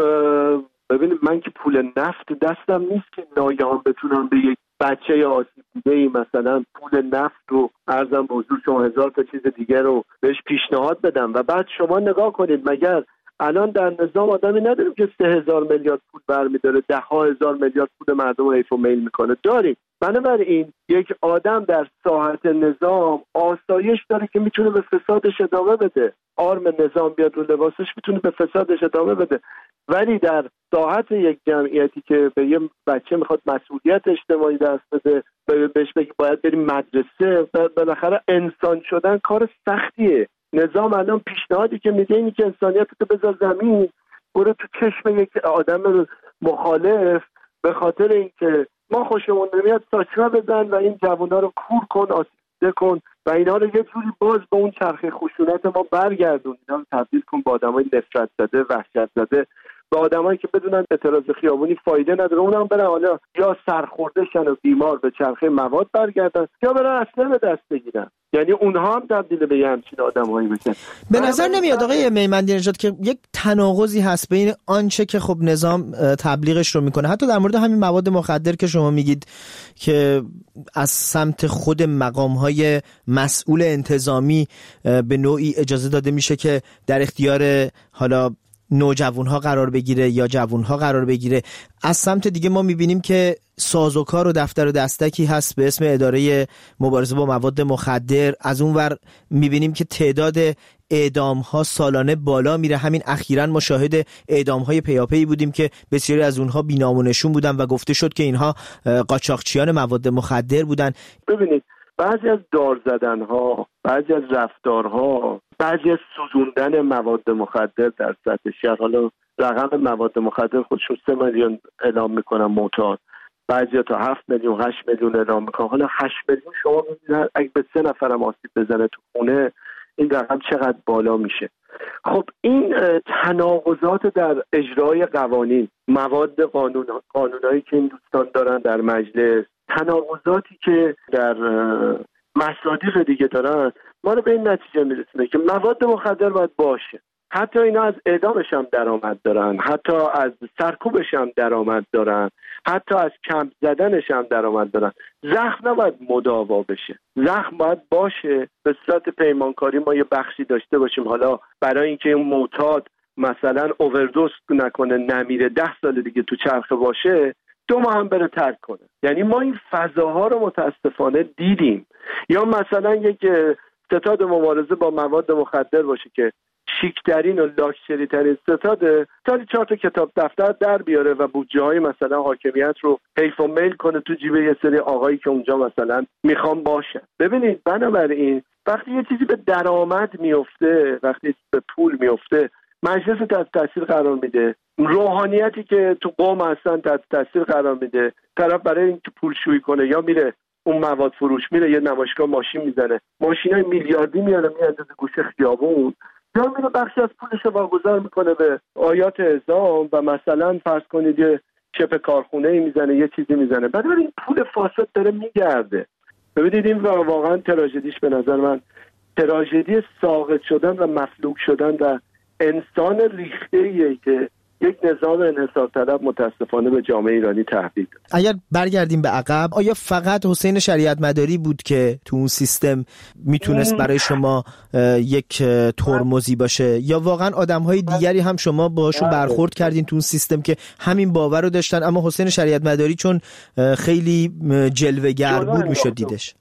[SPEAKER 2] من که پول نفت دستم نیست که ناگهان بتونم به یک بچه آسیب دیده‌ای مثلا پول نفت رو ارزم به حضور شما 1000 تا چیز دیگه رو بهش پیشنهاد بدم و بعد شما نگاه کنید مگر الان در نظام آدمی نداریم که 3000 میلیارد پول برمی‌داره 10,000 میلیارد پول مردم رو حیف و میل میکنه؟ داریم. بنابراین یک آدم در ساحت نظام آسایش داره که میتونه به فسادش ادامه بده، آرم نظام بیاد رو لباسش میتونه به فسادش ادامه بده، ولی در ساحت یک جمعیتی که به یه بچه میخواد مسئولیت اجتماعی دست بده، بهش بگی باید بریم مدرسه، بالاخره انسان شدن کار سختیه. نظام الان پیشنهادی که میده اینی که انسانیت رو بذار زمین، برو تو چشم یک آدم مخالف به خاطر اینکه ما خوشمون نمیاد ساچمه بزن و این جوونا رو کور کن، آسیده کن و اینا رو یه جوری باز به اون چرخه خشونت ما برگردون، اینا رو تبدیل کن به آدمای نفرت زده، وحشت زده، به آدمایی که بدونن اعتراض خیابونی فایده نداره، اونم برن حالا یا سرخورده شن و بیمار به چرخه مواد برگردن یا برن اسلحه به دست بگیرن. یعنی اونها هم تبدیل به همچین آدمایی بشن.
[SPEAKER 1] به نظر نمیاد آقای میمندی نژاد که یک تناقضی هست بین آنچه که خب نظام تبلیغش رو میکنه، حتی در مورد همین مواد مخدر که شما میگید که از سمت خود مقام‌های مسئول انتظامی به نوعی اجازه داده میشه که در اختیار حالا نوجوانها قرار بگیره یا جوانها قرار بگیره، از سمت دیگه ما میبینیم که سازوکار و دفتر و دستکی هست به اسم اداره مبارزه با مواد مخدر، از اون ور میبینیم که تعداد اعدام ها سالانه بالا میره. همین اخیراً ما شاهد اعدام های پیاپی بودیم که بسیاری از اونها بی‌نام و نشون بودن و گفته شد که اینها قاچاقچیان مواد مخدر بودن.
[SPEAKER 2] ببینید بعضی از دار زدن ها، بعضی از رفتارها، بعضی از سوزوندن مواد مخدر در سطح شهر، حالا رقم مواد مخدر خودشون 3 میلیون اعلام میکنن معتاد، بعضی تا 7 میلیون 8 میلیون اعلام میکنن. حالا 8 میلیون شما ببینید اگه به 3 نفرم آسیب بزنه تو خونه این رقم چقدر بالا میشه. خب این تناقضات در اجرای قوانین، مواد قانونایی که این دوستان دارن در مجلس، تناقضاتی که در مصادیق دیگه دارن، ما رو به این نتیجه میرسونه که مواد مخدر باید باشه. حتی اینا از اعدامش هم درآمد دارن، حتی از سرکوبش هم درآمد دارن، حتی از کمپ زدنش هم درآمد دارن. زخم نباید مداوا بشه، زخم باید باشه. به صورت پیمانکاری ما یه بخشی داشته باشیم، حالا برای اینکه اون معتاد مثلا اووردوز نکنه، نمیره، 10 سال دیگه تو چرخه باشه، 2 ماه هم بره ترک کنه. یعنی ما این فضاها رو متاسفانه دیدیم. یا مثلا یک ستاد مبارزه با مواد مخدر باشه که شیکترین و لاکچری ترین ستاد سالی 4 تا کتاب دفتر در بیاره و بودجه های مثلا حاکمیت رو حیف و میل کنه تو جیب یه سری آقایی که اونجا مثلا میخوام باشن. ببینید بنابراین وقتی یه چیزی به درآمد میفته، وقتی به پول میفته، مجلس تحت تاثیر قرار میده، روحانیتی که تو قوم هستن تحت تاثیر قرار میده. طرف برای اینکه پول شویی کنه یا میره اون مواد فروش، میره یه نمایشگاه ماشین میزنه، ماشینای میلیاردی میاره میاندازه گوشه خیابون، یا میره بخشی از پولش رو واگذار میکنه به آیات اعزام و مثلا فرض کنید یه چپ کارخونه میزنه، یه چیزی میزنه. بنابراین پول فاسد داره میگرده. ببینید این واقعا تراژدیش به نظر من تراژدی ساقط شدن و مفلوک شدن و انسان ریخته‌ایه که یک نظام انحصارطلب متاسفانه به جامعه ایرانی تحویل داد.
[SPEAKER 1] اگر برگردیم به عقب، آیا فقط حسین شریعت مداری بود که تو اون سیستم میتونست برای شما یک ترمزی باشه، یا واقعا آدم‌های دیگری هم شما باشون برخورد کردین تو اون سیستم که همین باور رو داشتن، اما حسین شریعت مداری چون خیلی جلوه‌گر بود میشد دیدش؟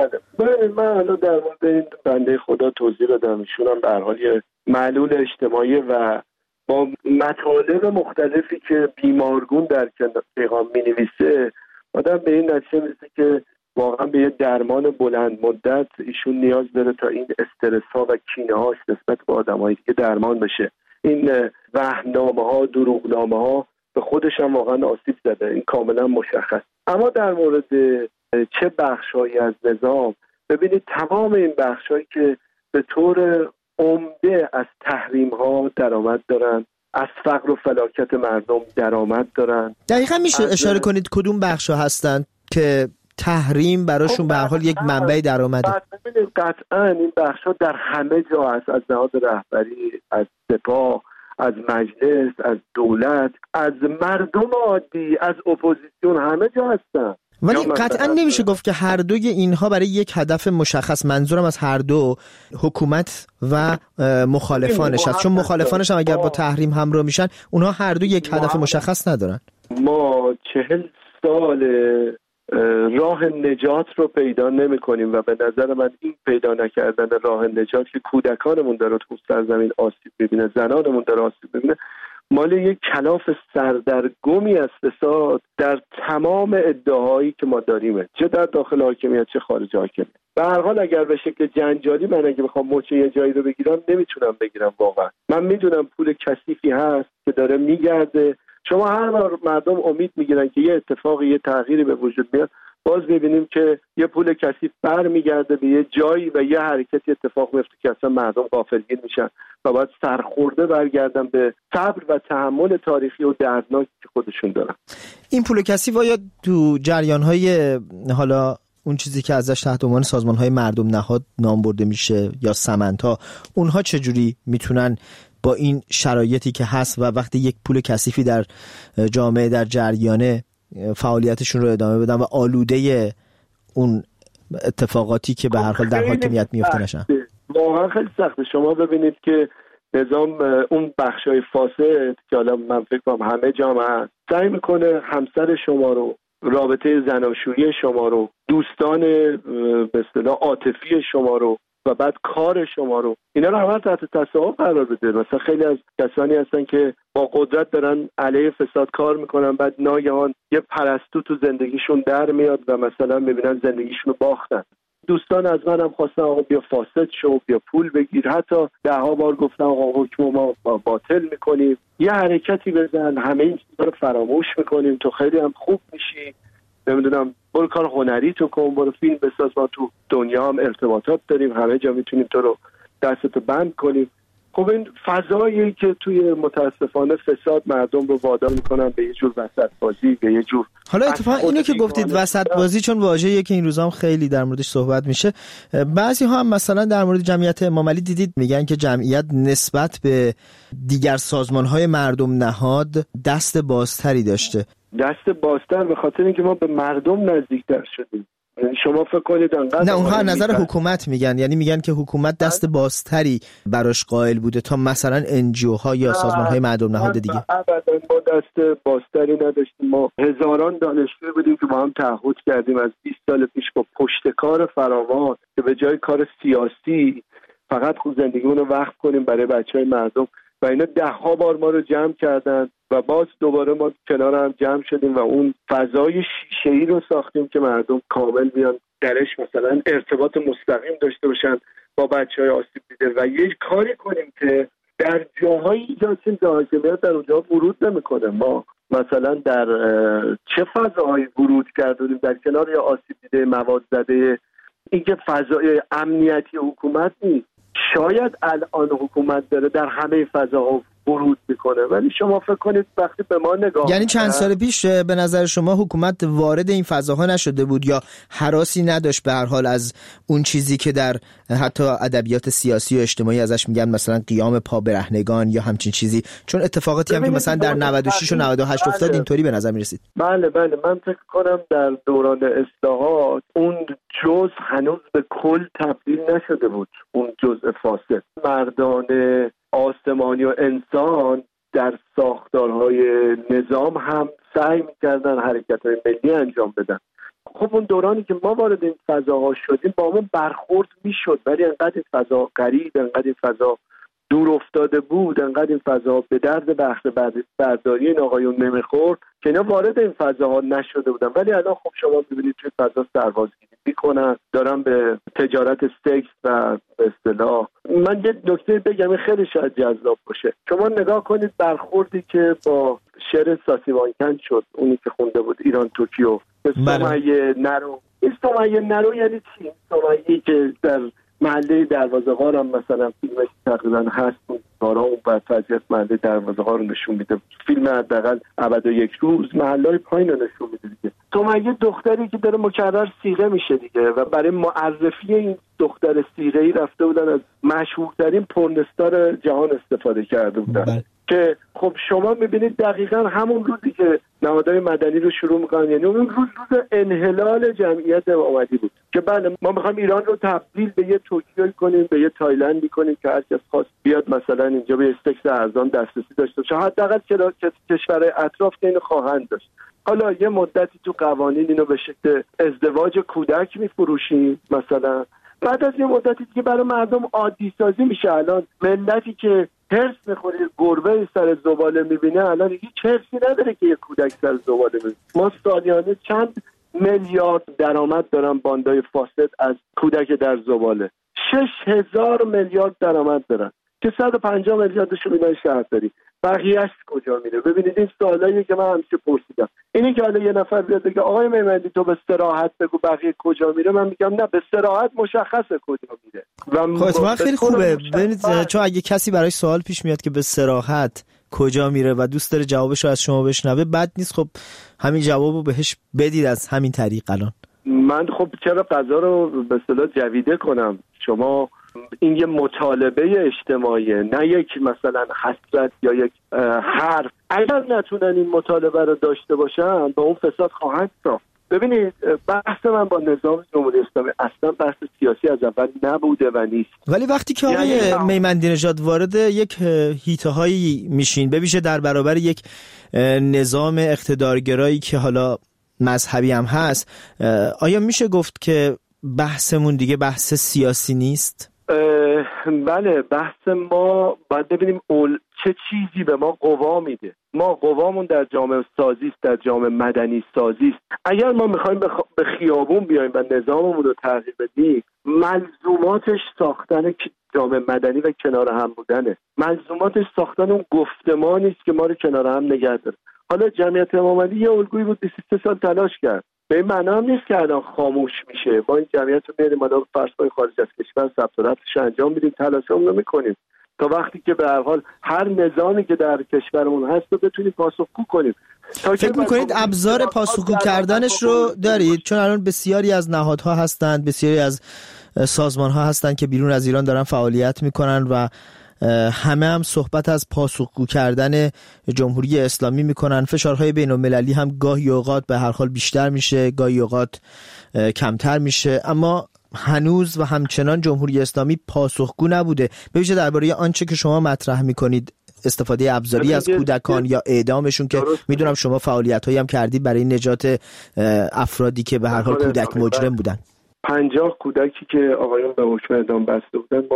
[SPEAKER 2] بله، من حالا در مورد این بنده خدا توضیح دادم. ایشون هم به هر حال یه معلول اجتماعی و با مطالب مختلفی که بیمارگون در پیغام می‌نویسه، آدم به این نتیجه میرسه که واقعا به یه درمان بلند مدت ایشون نیاز داره تا این استرس‌ها و کینه‌هاش نسبت به آدم‌های دیگه درمان بشه. این وهم‌نامه‌ها، دروغنامه‌ها به خودش هم واقعا آسیب زده، این کاملا مشخص. اما در مورد چه بخش‌هایی از نظام، ببینید تمام این بخش‌هایی که به طور عمده از تحریم‌ها درآمد دارن، از فقر و فلاکت مردم درآمد دارن.
[SPEAKER 1] دقیقاً میشه اشاره کنید کدوم بخش‌ها هستن که تحریم براشون به هر حال یک منبع درآمده؟
[SPEAKER 2] ببینید قطعاً این بخش‌ها در همه جا هست، از نهاد رهبری، از سپاه، از مجلس، از دولت، از مردم عادی، از اپوزیسیون، همه جا هستن.
[SPEAKER 1] ولی قطعا نمیشه گفت که هر دوی اینها برای یک هدف مشخص، منظورم از هر دو حکومت و مخالفانش هست، چون مخالفانش هم اگر با تحریم همراه میشن اونها هر دو یک هدف مشخص ندارن.
[SPEAKER 2] ما 40 سال راه نجات رو پیدا نمی کنیم و به نظر من این پیدا نکردن راه نجات که کودکانمون داره تو سرزمین آسیب ببینه، زنانمون داره آسیب ببینه، مال یک کلاف سردرگمی از فساد در تمام ادعاهایی که ما داریم، چه در داخل حاکمیت چه خارج حاکمیت. به هر حال اگر به شکل جنجالی من اگه بخوام موچه یه جایی رو بگیرم نمیتونم بگیرم. واقعا من میدونم پول کثیفی هست که داره میگرده. شما هر بار مردم امید میگیرن که یه اتفاقی، یه تغییری به وجود میاد، باز میبینیم که یه پول کثیف برمیگرده به یه جایی و یه حرکتی اتفاق میفته که اصلا مردم غافلگیر میشن و باید سرخورده برگردن به صبر و تحمل تاریخی و دردناکی که خودشون دارن.
[SPEAKER 1] این پول کثیف آیا تو جریان‌های حالا اون چیزی که ازش تحت عنوان سازمان‌های مردم نهاد نام برده میشه یا سمنت‌ها، اونها چجوری میتونن با این شرایطی که هست و وقتی یک پول کثیفی در جامعه در جریانه فعالیتشون رو ادامه بدن و آلوده اون اتفاقاتی که به هر حال در حاکمیت میفته نشن؟
[SPEAKER 2] واقعا خیلی سخته. شما ببینید که نظام اون بخشای فاسد که حالا من فکر کنم همه جامعه سعی میکنه همسر شما رو، رابطه زناشویی شما رو، دوستان به اصطلاح عاطفی شما رو و بعد کار شما رو، اینا رو همه تحت تصاحب قرار بده. مثلا خیلی از کسانی هستن که با قدرت دارن علیه فساد کار میکنن، بعد ناگهان یه پرستو تو زندگیشون در میاد و مثلا میبینن زندگیشون رو باختن. دوستان از من هم خواستن آقا بیا فاسد شو، بیا پول بگیر، حتی 10 بار گفتن آقا حکم ما باطل میکنیم، یه حرکتی بزن، همه این چیزا رو فراموش میکنیم، تو خیلی هم خوب میشی، نمیدونم برو کار هنری تو کن، برو فیلم بساز، ما تو دنیا هم ارتباطات داریم، همه جا میتونیم تو رو دستتو بند کنیم. خب این فضایی که توی متاسفانه فساد مردم رو وادار میکنن به یه جور وسط بازی، به یه جور.
[SPEAKER 1] حالا اتفاقا اینو که گفتید وسط بازی، چون واژه‌ایه که این روزا هم خیلی در موردش صحبت میشه، بعضی ها هم مثلا در مورد جمعیت امام علی دیدید میگن که جمعیت نسبت به دیگر سازمان‌های مردم نهاد دست بازتری داشته.
[SPEAKER 2] دست بازتر به خاطر اینکه ما به مردم نزدیکتر شدیم. شما فکر کنید انقدر
[SPEAKER 1] نه، اونها نظر حکومت میگن، یعنی میگن که حکومت دست بازتری براش قائل بوده تا مثلا NGO ها یا سازمان های مردم نهاد دیگه.
[SPEAKER 2] ابدا ما دست بازتری نداشتیم. ما هزاران دانشجو بودیم که با هم تعهد کردیم از 20 سال پیش با پشتکار فراوان که به جای کار سیاسی فقط زندگیمون رو وقف کنیم برای بچهای مردم و اینا 10 بار ما رو جمع کردن و باز دوباره ما کنار هم جمع شدیم و اون فضای شیشه‌ای رو ساختیم که مردم کامل بیان درش مثلا ارتباط مستقیم داشته باشن با بچهای آسیب دیده و یه کاری کنیم که در جاهایی ایجاد شه حاکمیت در اونجا ورود نمیکنه. ما مثلا در چه فضاهایی ورود کردیم در کنار یا آسیب دیده مواد زده، اینکه فضای امنیتی حکومت نیست. شاید الان حکومت داره در همه فضاها ورود میکنه، ولی شما فکر کنید وقتی به ما نگاه
[SPEAKER 1] یعنی چند سال پیش به نظر شما حکومت وارد این فضاها نشده بود یا هراسی نداشت به هر حال از اون چیزی که در حتی ادبیات سیاسی و اجتماعی ازش میگن مثلا قیام پابرهنگان یا همچین چیزی، چون اتفاقاتی هم که مثلا در 96 و 98 افتاد اینطوری به نظر میرسید؟
[SPEAKER 2] بله من فکر کنم در دوران اصلاحات اون جزء هنوز به کل تبدیل نشده بود، اون جزء فاسد. مردان آسمانی و انسان در ساختارهای نظام هم سعی میکردن حرکت‌های ملی انجام بدن. خب اون دورانی که ما وارد این فضاها شدیم با همون برخورد میشد، ولی انقدر این فضا غریب، انقدر این فضا دور افتاده بود، انقدر این فضا به درد بحث برداری این آقایون نمیخورد که اینا وارد این فضاها نشده بودن. ولی الان خب شما میبینید توی فضا سربازگیری میکنن، دارن به تجارت سکس و به اصطلاح، من یه نکته بگم خیلی شاید جذاب باشه، شما نگاه کنید برخوردی که با شعر ساسیوانکن شد، اونی که خونده بود ایران توکیو، به سمیه نرو. این سمیه نرو یعنی چی؟ سمیه‌ای که در محله دروازه‌غار هم مثلا فیلمش تقریبا هست، اون کارا اون بعد فضیحت محله دروازه‌غار رو نشون میده. فیلم حداقل ابد و یک روز محله‌های پایین رو نشون میده دیگه. سمیه دختری که داره مکرر صیغه میشه دیگه و برای معرفی این دختر صیغه‌ای رفته بودن از مشهورترین پورنستار جهان استفاده کرده بودن. که خب شما میبینید دقیقاً همون روزی که نهادهای مدنی رو شروع میکنن، یعنی اون روز انحلال جمعیت امامدی بود که بله ما میخوایم ایران رو تبدیل به یه توکیو کنیم، به یه تایلندی کنیم که هر کس خواست بیاد مثلا اینجا به استکس ارزان دسترسی داشته باشه، حداقل کشورهای اطراف که اینو خواهند داشت. حالا یه مدتی تو قوانین اینو به شکل ازدواج کودک میفروشیم مثلا، بعد از یه مدتی دیگه برای مردم عادی سازی میشه. الان ملتی که هرس میخوره گربه سر زباله میبینه الان هیچ هرسی نداره که یه کودک سر زباله ببینه. ما سالیانه چند میلیارد درآمد دارن باندای فاسد از کودک در زباله، 6,000 میلیارد درآمد دارن که 150 میلیاردشو میدن شهرداری، بقیه‌اش کجا میره؟ ببینید این سوالایی که من همیشه پرسیدم، اینی که حالا یه نفر بیاد بگه آقای میمندی تو به صراحت بگو بقیه کجا میره، من میگم نه، به صراحت مشخصه کجا میره.
[SPEAKER 1] خب خیلی خوبه ببینید، چون اگه کسی براش سوال پیش میاد که به صراحت کجا میره و دوست داره جوابش رو از شما بشنوه، بد نیست خب همین جوابو بهش بدید از همین طریق. الان
[SPEAKER 2] من خب چرا قضا رو به اصطلاح جویده کنم؟ شما این یه مطالبه اجتماعیه، نه یک مثلا حسرت یا یک حرف. اگر نتونن این مطالبه رو داشته باشن با اون فساد خواهند ساخت. ببینید بحث من با نظام جمهوری اسلامی اصلا بحث سیاسی از اول نبوده و نیست.
[SPEAKER 1] ولی وقتی که آقای میمندی نژاد وارد یک حیطه‌هایی میشین، ببیشه در برابر یک نظام اقتدارگرایی که حالا مذهبی هم هست، آیا میشه گفت که بحثمون دیگه بحث سیاسی نیست؟
[SPEAKER 2] بله، بحث ما باید ببینیم چه چیزی به ما قوا میده. ما قوامون در جامعه سازی است، در جامعه مدنی سازی است. اگر ما میخوایم به خیابون بیایم و نظاممون رو تغییر بدیم، ملزوماتش ساختن جامعه مدنی و کنار هم بودنه. ملزوماتش ساختن اون گفتمانی است که ما رو کنار هم نگه داره. حالا جمعیت امامدی یه الگویی بود 23 سال تلاش کرد. به این معنا هم نیست که الان خاموش میشه. ما این جمعیت رو میاریم بالا، فرض کنید خارج از کشور ثبت و ضبطش انجام میدیم، تلاشمون رو میکنیم تا وقتی که به هر حال هر نظامی که در کشورمون هست رو بتونیم پاسخگو کنیم.
[SPEAKER 1] فکر میکنید ابزار پاسخگو کردنش رو دارید؟ چون الان بسیاری از نهادها هستند، بسیاری از سازمانها هستند که بیرون از ایران دارن فعالیت میکنن و همه هم صحبت از پاسخگو کردن جمهوری اسلامی میکنن. فشارهای بین المللی هم گاهی اوقات به هر حال بیشتر میشه، گاهی اوقات کمتر میشه، اما هنوز و همچنان جمهوری اسلامی پاسخگو نبوده. ببینید درباره آنچه که شما مطرح میکنید، استفاده ابزاری از کودکان یا اعدامشون، که میدونم شما فعالیت‌هایی هم کردید برای نجات افرادی که به هر حال کودک مجرم بودن.
[SPEAKER 2] 50 کودکی که آقایون به حکم اعدام بسته بودن، با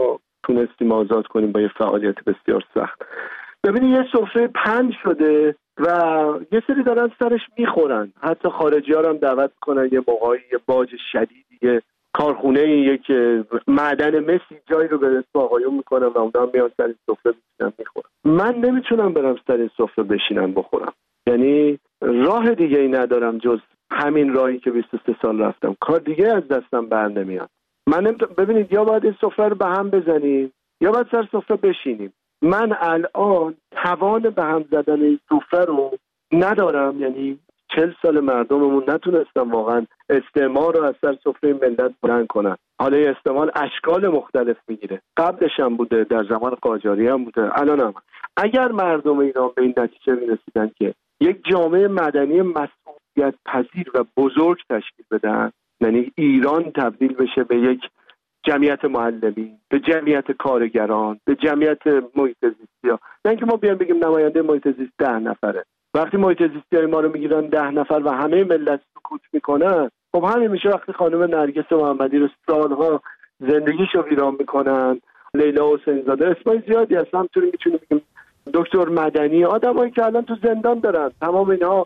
[SPEAKER 2] تونستیم آزاد کنیم با یه فعالیت بسیار سخت. ببینید یه سفره پهن شده و یه سری دارن سرش میخورن، حتی خارجی ها رو هم دعوت کنن یه موقعی یه باج شدیدی، یه کارخونه یک معدن مسی جایی رو به اسم آقایون میکنن و اونها میان سر این سفره میشینن میخورن. من نمیتونم برم سر این سفره بشینم بخورم، یعنی راه دیگه ای ندارم جز همین راهی که 23 سال رفتم. کار دیگه از دستم بر نمیاد. من ببینید یا باید این سفره رو به هم بزنیم یا باید سر سفره بشینیم. من الان توان به هم زدن این سفره رو ندارم، یعنی 40 سال مردممون نتونستن واقعا استعمار رو از سر سفره ملت بلند کنن. حالا استعمار اشکال مختلف میگیره، قبلش هم بوده، در زمان قاجاری هم بوده، الان هم. اگر مردم ایران به این نتیجه میرسیدن که یک جامعه مدنی مسئولیت پذیر و بزرگ تشکیل بدن، یعنی ایران تبدیل بشه به یک جمعیت معلمین، به جمعیت کارگران، به جمعیت محیط زیستی‌ها، نه اینکه ما بیان بگیم نماینده محیط زیست 10 نفره. وقتی محیط زیستی‌های ما رو میگیرن 10 نفر و همه ملت سکوت میکنن، خب همین میشه وقتی خانم نرگس محمدی رو سالها زندگیشو ویران میکنن، لیلا حسین زاده، اسمای زیادی هست، همونطوری میتونیم بگیم دکتر مدنی، آدمایی که الان تو زندان دارن. تمام اینها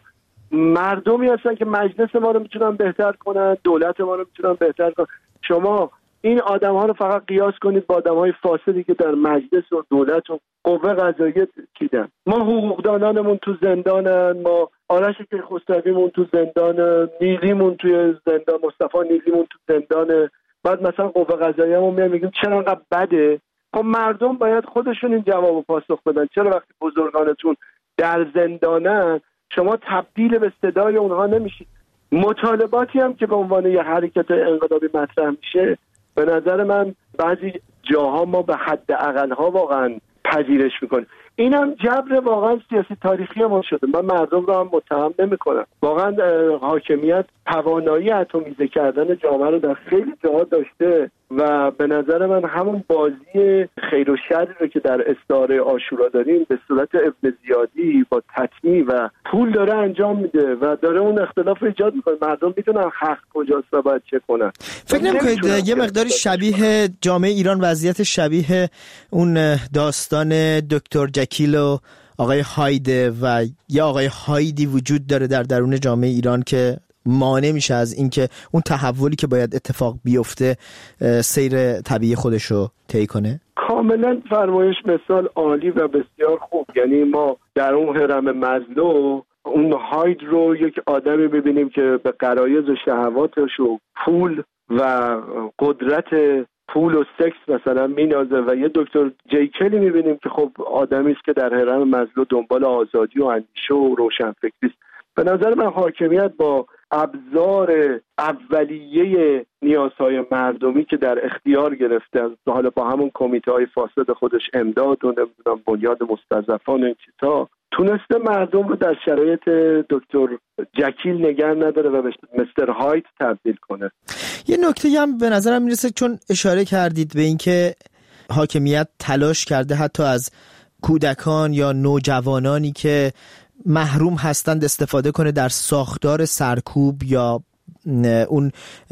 [SPEAKER 2] مردمی هستن که مجلس ما رو میتونن بهتر کنن، دولت ما رو میتونن بهتر کنن. شما این آدم‌ها رو فقط قیاس کنید با آدم‌های فاسدی که در مجلس و دولت و قوه قضاییه چیدن. ما حقوقدانانمون تو زندانن، ما آرش کیخسرویمون تو زندان، نیلیمون توی زندان، مصطفی نیلیمون تو زندان. بعد مثلا قوه قضاییه‌مون میاد میگیم چرا انقدر بده؟ خب مردم باید خودشون این جوابو پاسخ بدن. چرا وقتی بزرگانتون در زندانن شما تبدیل به صدای اونها نمیشید؟ مطالباتی هم که به عنوان یه حرکت انقلابی مطرح میشه، به نظر من بعضی جاها ما به حد اقل‌ها واقعا پذیرش میکنیم. این هم جبر واقعا سیاسی تاریخی ما شده. من مردم رو هم متهم نمیکنم. واقعا حاکمیت توانایی اتمیزه کردن جامعه رو در خیلی جاها داشته و به نظر من همون بازی خیر و شر رو که در استعاره عاشورا داریم به صورت ابن زیادی با تطمیع و پول داره انجام میده و داره اون اختلاف رو ایجاد میکنه. مردم میدونن حق کجاست و باید چه کنن.
[SPEAKER 1] فکر نمی‌کنید یه مقداری شبیه جامعه ایران وضعیت شبیه اون داستان دکتر جکیل و آقای هایده و یه آقای هایدی وجود داره در درون جامعه ایران که مانع میشه از اینکه اون تحولی که باید اتفاق بیفته سیر طبیعی خودش رو طی کنه؟
[SPEAKER 2] کاملا فرمایش مثال عالی و بسیار خوب. یعنی ما در اون هرم مزلو اون هاید رو یک آدمی ببینیم که به غرایز و شهواتش و پول و قدرت پول و سکس مثلا مینازه و یه دکتر جیکلی میبینیم که خب آدمی است که در هرم مزلو دنبال آزادی و اندیشه و روشنفکری است. به نظر من حاکمیت با ابزار اولیه نیازهای مردمی که در اختیار گرفته، حالا با همون کمیته‌های فاسد خودش، امداد و نمیدونم بنیاد مستضعفان و این چیزا، تونسته مردم رو در شرایط دکتر جکیل نگه نداره و به مستر هایت تبدیل کنه.
[SPEAKER 1] یه نکته هم به نظرم میرسه، چون اشاره کردید به اینکه حاکمیت تلاش کرده حتی از کودکان یا نوجوانانی که محروم هستند استفاده کنه در ساختار سرکوب یا اون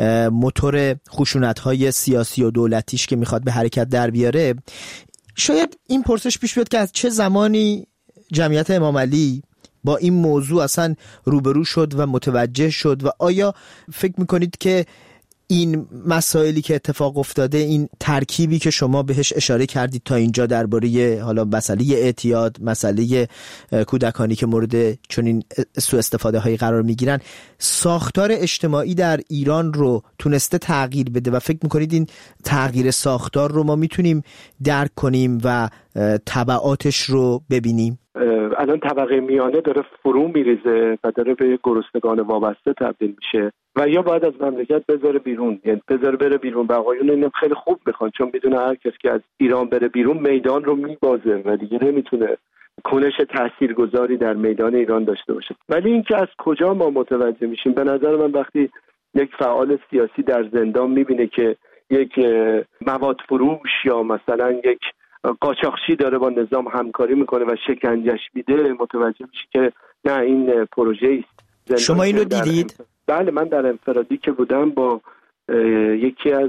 [SPEAKER 1] موتور خشونت‌های سیاسی و دولتیش که میخواد به حرکت در بیاره. شاید این پرسش پیش بیاد که از چه زمانی جمعیت امام علی با این موضوع اصلا روبرو شد و متوجه شد و آیا فکر میکنید که این مسائلی که اتفاق افتاده، این ترکیبی که شما بهش اشاره کردید تا اینجا درباره حالا مسئله اعتیاد، مسئله کودکانی که مورد چنین سوء استفاده هایی قرار میگیرن، ساختار اجتماعی در ایران رو تونسته تغییر بده و فکر میکنید این تغییر ساختار رو ما میتونیم درک کنیم و تبعاتش رو ببینیم؟
[SPEAKER 2] الان طبقه میانه داره فرو میریزه و داره به گرسنگان وابسته تبدیل میشه و یا باید از مملکت بذاره بیرون، یعنی بذاره بره بیرون. و آقایون اینو خیلی خوب میخوان، چون میدونه هر کسی که از ایران بره بیرون میدان رو میبازه و دیگه نمیتونه کنش تاثیرگذاری در میدان ایران داشته باشه. ولی اینکه از کجا ما متوجه میشیم، به نظر من وقتی یک فعال سیاسی در زندان میبینه که یک مواد فروش یا مثلا یک قاچاقچی داره با نظام همکاری میکنه و شکنجش میده، متوجه میشه که نه، این پروژه است.
[SPEAKER 1] شما اینو دیدید؟
[SPEAKER 2] بله، من در انفرادی که بودم با یکی از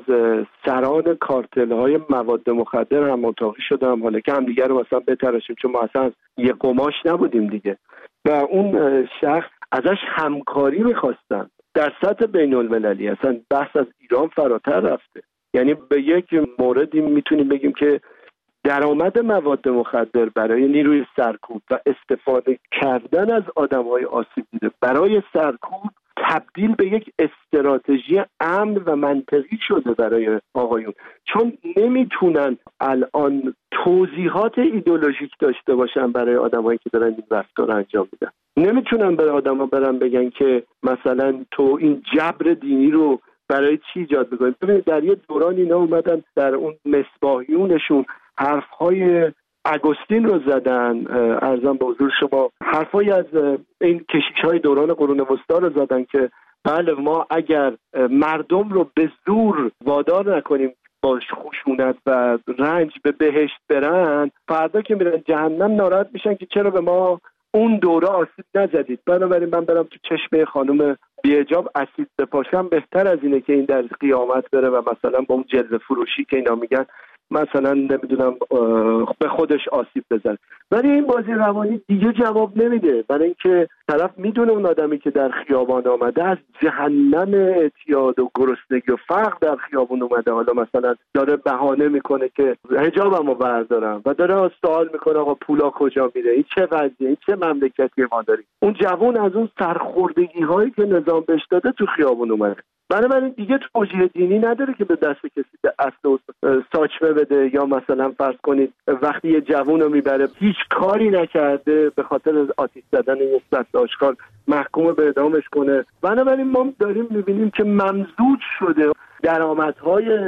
[SPEAKER 2] سران کارتل‌های مواد مخدر هم ملتقی شدم، حالا که هم دیگه رو مثلا بتراشیم، چون ما اصلا یه قماش نبودیم دیگه. و اون شخص ازش همکاری می‌خواستن در سطح بین‌المللی. اصلا بحث از ایران فراتر رفته. یعنی به یک موردی میتونیم بگیم که درآمد مواد مخدر برای نیروی سرکوب و استفاده کردن از آدم‌های آسیب دیده برای سرکوب تبدیل به یک استراتژی امن و منطقی شده برای آقایون، چون نمیتونن الان توضیحات ایدئولوژیک داشته باشن برای آدمایی که دارن این رفتار انجام میدن. نمیتونن به آدما برن بگن که مثلا تو این جبر دینی رو برای چی ایجاد می‌کنی. ببینید در یه دوران اینا اومدن در اون مصباحیونشون حرف‌های اگوستین رو زدن، عرضم به حضور شما حرفای از این کشیش‌های دوران قرون وسطا رو زدن که بله ما اگر مردم رو به زور وادار نکنیم با خشونت و رنج به بهشت برن، فردا که میرن جهنم ناراحت میشن که چرا به ما اون دوره آسیب نزدید. بنابراین من برم تو چشم خانم بی‌حجاب اسید بپاشم بهتر از اینه که این در قیامت بره و مثلا با اون جلوه فروشی که اینا میگن مثلا نمیدونم به خودش آسیب بزن. ولی این بازی روانی دیگه جواب نمیده، برای اینکه طرف میدونه اون آدمی که در خیابان آمده از جهنم اعتیاد و گرسنگی و فقر در خیابان اومده، حالا مثلا داره بهانه میکنه که حجابمو بردارم و داره سوال میکنه آقا پولا کجا میره، این چه وضعیه، این چه مملکتی ما داریم. اون جوان از اون سرخوردگی هایی که نظام بهش داده تو خیابان اومده. بنابراین دیگه توجیه دینی نداره که به دست کسی به اصل ساچمه بده، یا مثلا فرض کنید وقتی یه جوون رو میبره هیچ کاری نکرده به خاطر آتش زدن یه سطل آشغال محکوم به اعدامش کنه. بنابراین ما داریم میبینیم که ممزوج شده درآمدهای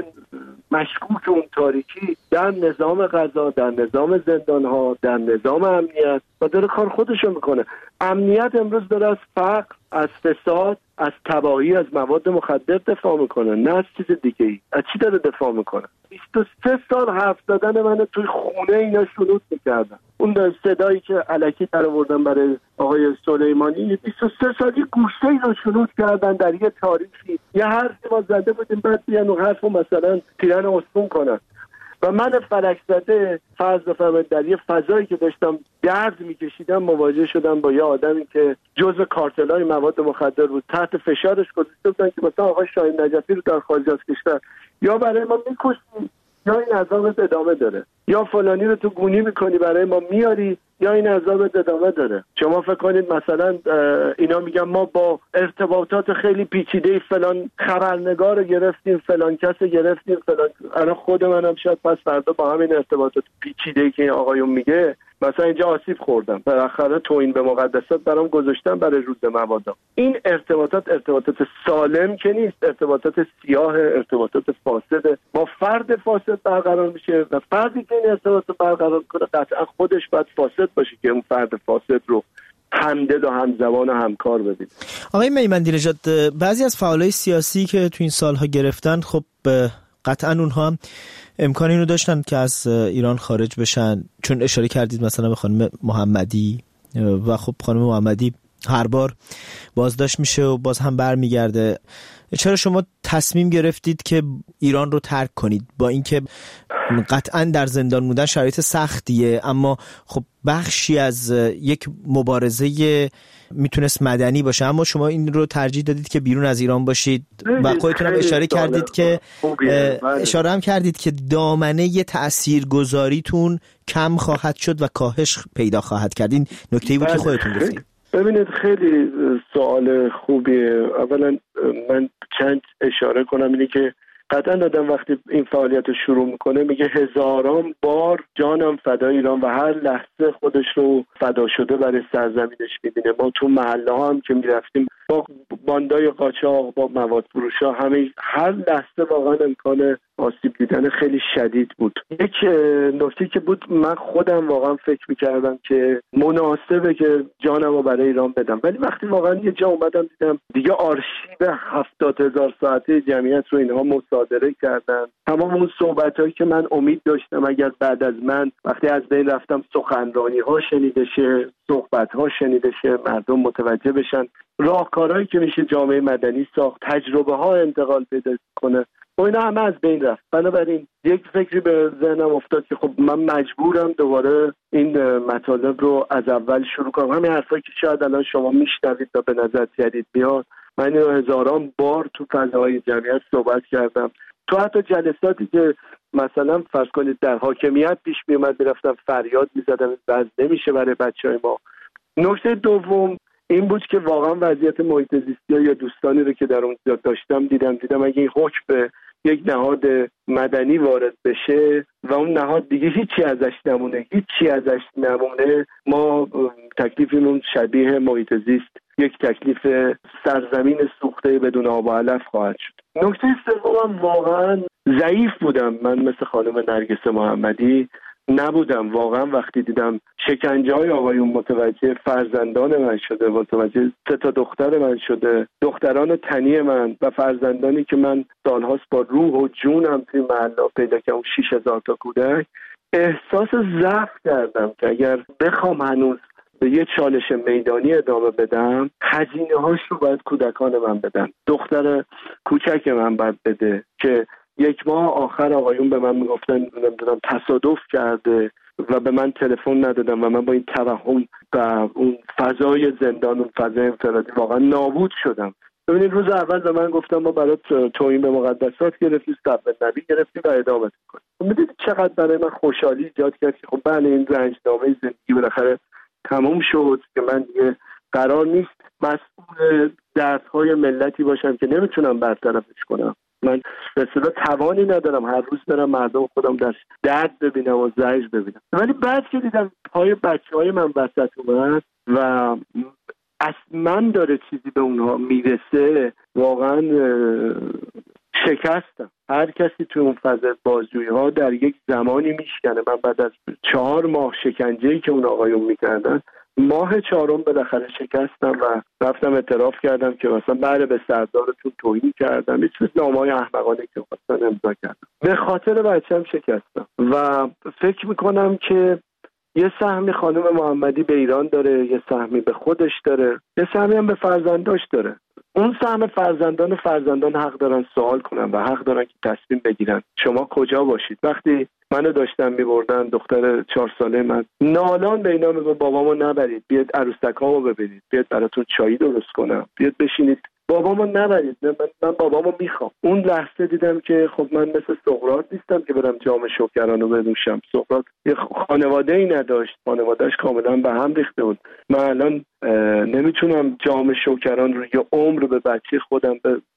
[SPEAKER 2] مشکوک اون تاریکی در نظام قضا، در نظام زندانها، در نظام امنیت و داره کار خودشو میکنه. امنیت امروز داره از فقر، از فساد، از تباهی از مواد مخدر دفاع میکنه، نه از چیز دیگه ای. از چی داره دفاع میکنه؟ 23 سال حرف زدن من توی خونه اینا شنود میکردن. اون صدایی که الکی در آوردن برای آقای سلیمانی 23 سالی گوشه ای رو شنود کردن در یه تاریخی. یه حرفی ما زده بودیم بعد بیان اون حرف رو مثلا پیرن اسبون کنن. و من فلک زده فرض بفرمایید در یه فضایی که داشتم درد میکشیدم مواجه شدم با یه آدمی که جزء کارتل‌های مواد مخدر بود، تحت فشارش گذاشته بودن که مثلا آقای شاهین نجفی رو در خارج از کشور یا برای ما میکشیم یا این عذابت ادامه داره، یا فلانی رو تو گونی میکنی برای ما میاری یا این عذابت ادامه داره. شما فکر کنید مثلا اینا میگن ما با ارتباطات خیلی پیچیده فلان خبرنگار رو گرفتیم، فلان کس رو گرفتیم، فلان. الان خود منم شاید پس فردا با همین ارتباطات پیچیده که این آقایون میگه مثلا اینجا آسیب خوردم، بالاخره توهین به مقدسات برام گذاشتن برای روز مبادا. این ارتباطات سالم که نیست، ارتباطات سیاه، ارتباطات فاسده. با فرد فاسد برقرار میشه و فردی که این ارتباط برقرار کنه قطعا خودش باید فاسد باشه که اون فرد فاسد رو همدل و همزبان و همکار ببینه.
[SPEAKER 1] آقای میمندی نژاد، بعضی از فعالای سیاسی که تو این سالها گرفتن خب قطعا اونها هم امکان اینو داشتن که از ایران خارج بشن، چون اشاره کردید مثلا به خانم محمدی و خب خانم محمدی هر بار بازداشت میشه و باز هم برمیگرده. چرا شما تصمیم گرفتید که ایران رو ترک کنید؟ با اینکه قطعا در زندان موندن شرایط سختیه، اما خب بخشی از یک مبارزه میتونست مدنی باشه، اما شما این رو ترجیح دادید که بیرون از ایران باشید و خودتون هم اشاره کردید که دامنه تاثیرگذاریتون کم خواهد شد و کاهش پیدا خواهد کرد. این نکته‌ای بود که خودتون گفتید.
[SPEAKER 2] ببینید خیلی سوال خوبیه. اولا من چند اشاره کنم، اینه که قطعا آدم وقتی این فعالیت رو شروع میکنه میگه هزاران بار جانم فدای ایران و هر لحظه خودش رو فدا شده برای سرزمینش میبینه. ما تو محله ها هم که میرفتیم با باندای قاچاق، با مواد فروشا، هر لحظه واقعا امکان آسیب دیدن خیلی شدید بود. یک نکته که بود، من خودم واقعا فکر میکردم که مناسبه که جانم رو برای ایران بدم، ولی وقتی واقعا یه جا اومدم دیدم دیگه آرشیو 70,000 ساعته جمعیت رو اینها مصادره کردن. تمام اون صحبتایی که من امید داشتم اگر بعد از من وقتی از بین رفتم سخنرانی ها شنیده شه، صحبت ها شنیده شه، مردم متوجه بشن راهکارهایی که میشه جامعه مدنی ساخت، تجربه ها انتقال پیدا کنه، و اینا همه از بین رفت. بنابراین یک فکری به ذهنم افتاد که خب من مجبورم دوباره این مطالب رو از اول شروع کنم. همین حرفایی که شاید الان شما میشنوید و به نظر جدید میاد، من اینو هزاران بار تو فضاهای جمعیت صحبت کردم. تو حتی جلساتی که مثلا فرض کنید در حاکمیت پیش میومد میرفتم فریاد میزدم بس نمیشه برای بچهای ما. نکته دوم این بود که واقعا وضعیت محیط زیستی یا دوستانی رو که در اونجا داشتم دیدم اگه این حکم به یک نهاد مدنی وارد بشه و اون نهاد دیگه هیچی ازش نمونه، ما تکلیفمون شبیه محیط زیست، یک تکلیف سرزمین سوخته بدون آب و علف خواهد شد. نکته سوم، واقعا ضعیف بودم. من مثل خانم نرگس محمدی نبودم. واقعا وقتی دیدم شکنجه‌های آقایون متوجه فرزندان من شده، متوجه 3 دختر من شده، دختران تنی من و فرزندانی که من سالهاست با روح و جونم توی محله پیدا کردم، 6,000 تا کودک، احساس ضعف کردم که اگر بخوام هنوز به یه چالش میدانی ادامه بدم، هزینه هاش رو باید کودکان من بدن، دختر کوچک من باید بده که 1 ماه آخر آقایون به من میگفتن نمیدونم تصادف کرده و به من تلفن ندادم و من با این توهم و اون فضای زندان، اون فضای انفرادی واقعا نابود شدم. ببینید روز اول به من گفتم ما برای توهین به مقدسات گرفتیم، سب نبی گرفتیم و ادامه میکنیم. میدید چقدر برای من خوشحالی ایجاد کرد که خب بله این رنجنامه زندگی بالاخره تموم شد که من دیگه قرار نیست مسئول دردهای ملتی باشم که نمیتونم برطرفش کنم. من به اصطلاح توانی ندارم هر روز برم مردم خودم در درد ببینم و زجر ببینم. ولی بعد که دیدم پای بچه‌های من وسط اومد و از من داره چیزی به اونها میرسه، واقعا شکستم. هر کسی تو اون فضای بازجویی ها در یک زمانی میشکنه. من بعد از 4 ماه شکنجه‌ای که اون آقایون میکردن، ماه 4م بالاخره شکستم و رفتم اعتراف کردم که مثلا بله به سردارتون توهین کردم، یه چیز نامه‌های احمقانه که خواستن امضا کردم، به خاطر بچه‌م شکستم. و فکر میکنم که یه سهمی خانم محمدی به ایران داره، یه سهمی به خودش داره، یه سهمی هم به فرزنداش داره. اون سهم فرزندان حق دارن سوال کنن و حق دارن که تصمیم بگیرن شما کجا باشید. وقتی منو داشتن میبردن، دختر 4 ساله من نالان به اینا میگه بابامو نبرید، بیاد عروسکامو ببینید، بیاد براتون چایی درست کنم، بیاد بشینید، بابامو نبرید، من بابامو میخوام. اون لحظه دیدم که خب من مثل سقراط نیستم که برم جام شوکرانو بنوشم. سقراط یه خانواده‌ای نداشت، خانواده‌اش کاملا به هم ریخته بود. من الان نمیتونم جام شوکران رو یه عمر به بچه خودم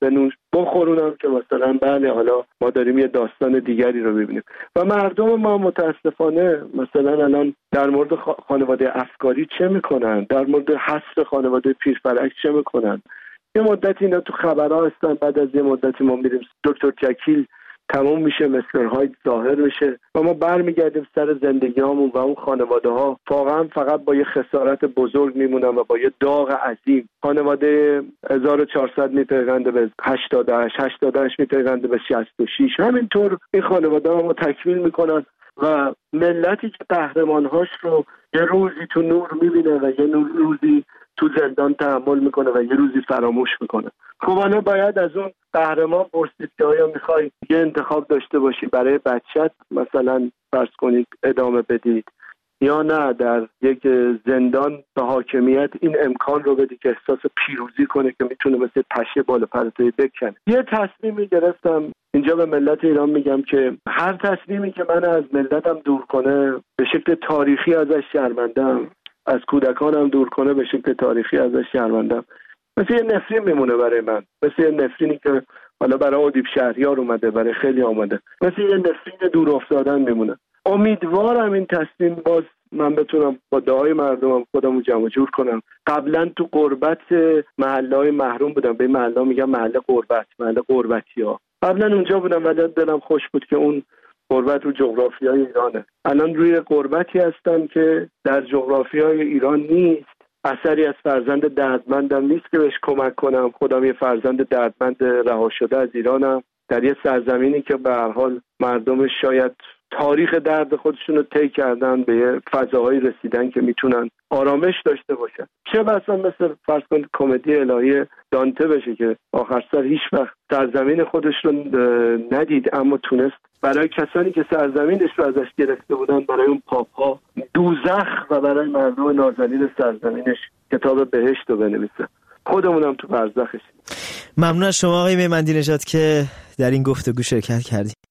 [SPEAKER 2] بخورونم که مثلا بله حالا ما داریم یه داستان دیگری رو ببینیم. و مردم ما متاسفانه مثلا الان در مورد خانواده افکاری چه میکنن، در مورد حذف خانواده پیرفلک چه میکنن. یه مدتی اینا تو خبرها هستن، بعد از یه مدتی ما میریم دکتر جکیل تموم میشه، مستر هاید ظاهر میشه و ما برمیگردیم سر زندگیامون و اون خانواده ها واقعا فقط با یه خسارت بزرگ میمونن و با یه داغ عظیم. خانواده 1400 میپیونده به 88 میپیونده به 66. همینطور این خانواده ها تکمیل میکنن و ملتی که قهرمانهاش رو یه روزی تو نور میبینه و یه روزی تو زندان تحمل میکنه و یه روزی فراموش میکنه. خب حالا باید از اون قهرمان پرسید که آیا میخوای یه انتخاب داشته باشی برای بچت مثلا فرض کنید ادامه بدید، یا نه در یک زندان به حاکمیت این امکان رو بدی که احساس پیروزی کنه که میتونه مثل پشه بالا پرتوی بکنه. یه تصمیمی گرفتم. اینجا به ملت ایران میگم که هر تصمیمی که من از ملتم دور کنه به شکل تاریخی ازش شرمندم، از کودکانم دور کنه به شکل تاریخی ازش شرمندم. مثل یه نفرین میمونه برای من، مثل یه نفرینی که حالا برای ادیب شهریار اومده، برای خیلی آمده، مثل یه نفرین دور افتادن میمونه. امیدوارم این تصمیم باز من بتونم با دعای مردمم خودمو جمع جور کنم. قبلا تو غربت محله‌های محروم بودم، به محله میگم محله غربت، محله غربتی‌ها. قبلا اونجا بودم ولی دلم خوش بود که اون غربت رو جغرافیای ایرانه. الان روی غربتی هستم که در جغرافیای ایران نیست. اثری از فرزند دردمندم نیست که بهش کمک کنم. خودم یه فرزند دردمند رها شده از ایرانم، در یه سرزمینی که به هر حال مردمش شاید تاریخ درد خودشون رو طی کردن، به یه فضاهایی رسیدن که میتونن آرامش داشته باشن. چه بسا مثل فرض کنید کمدی الهی دانته بشه که آخر سر هیچ وقت سرزمین خودش رو ندید، اما تونست برای کسانی که سرزمینش رو ازش گرفته بودن، برای اون پاپ‌ها دوزخ و برای مردم نازنین سرزمینش کتاب بهشت رو بنویسه. خودمونم تو برزخش.
[SPEAKER 1] ممنون از شما آقای میمندی نژاد که در این گفتگو شرکت کردید.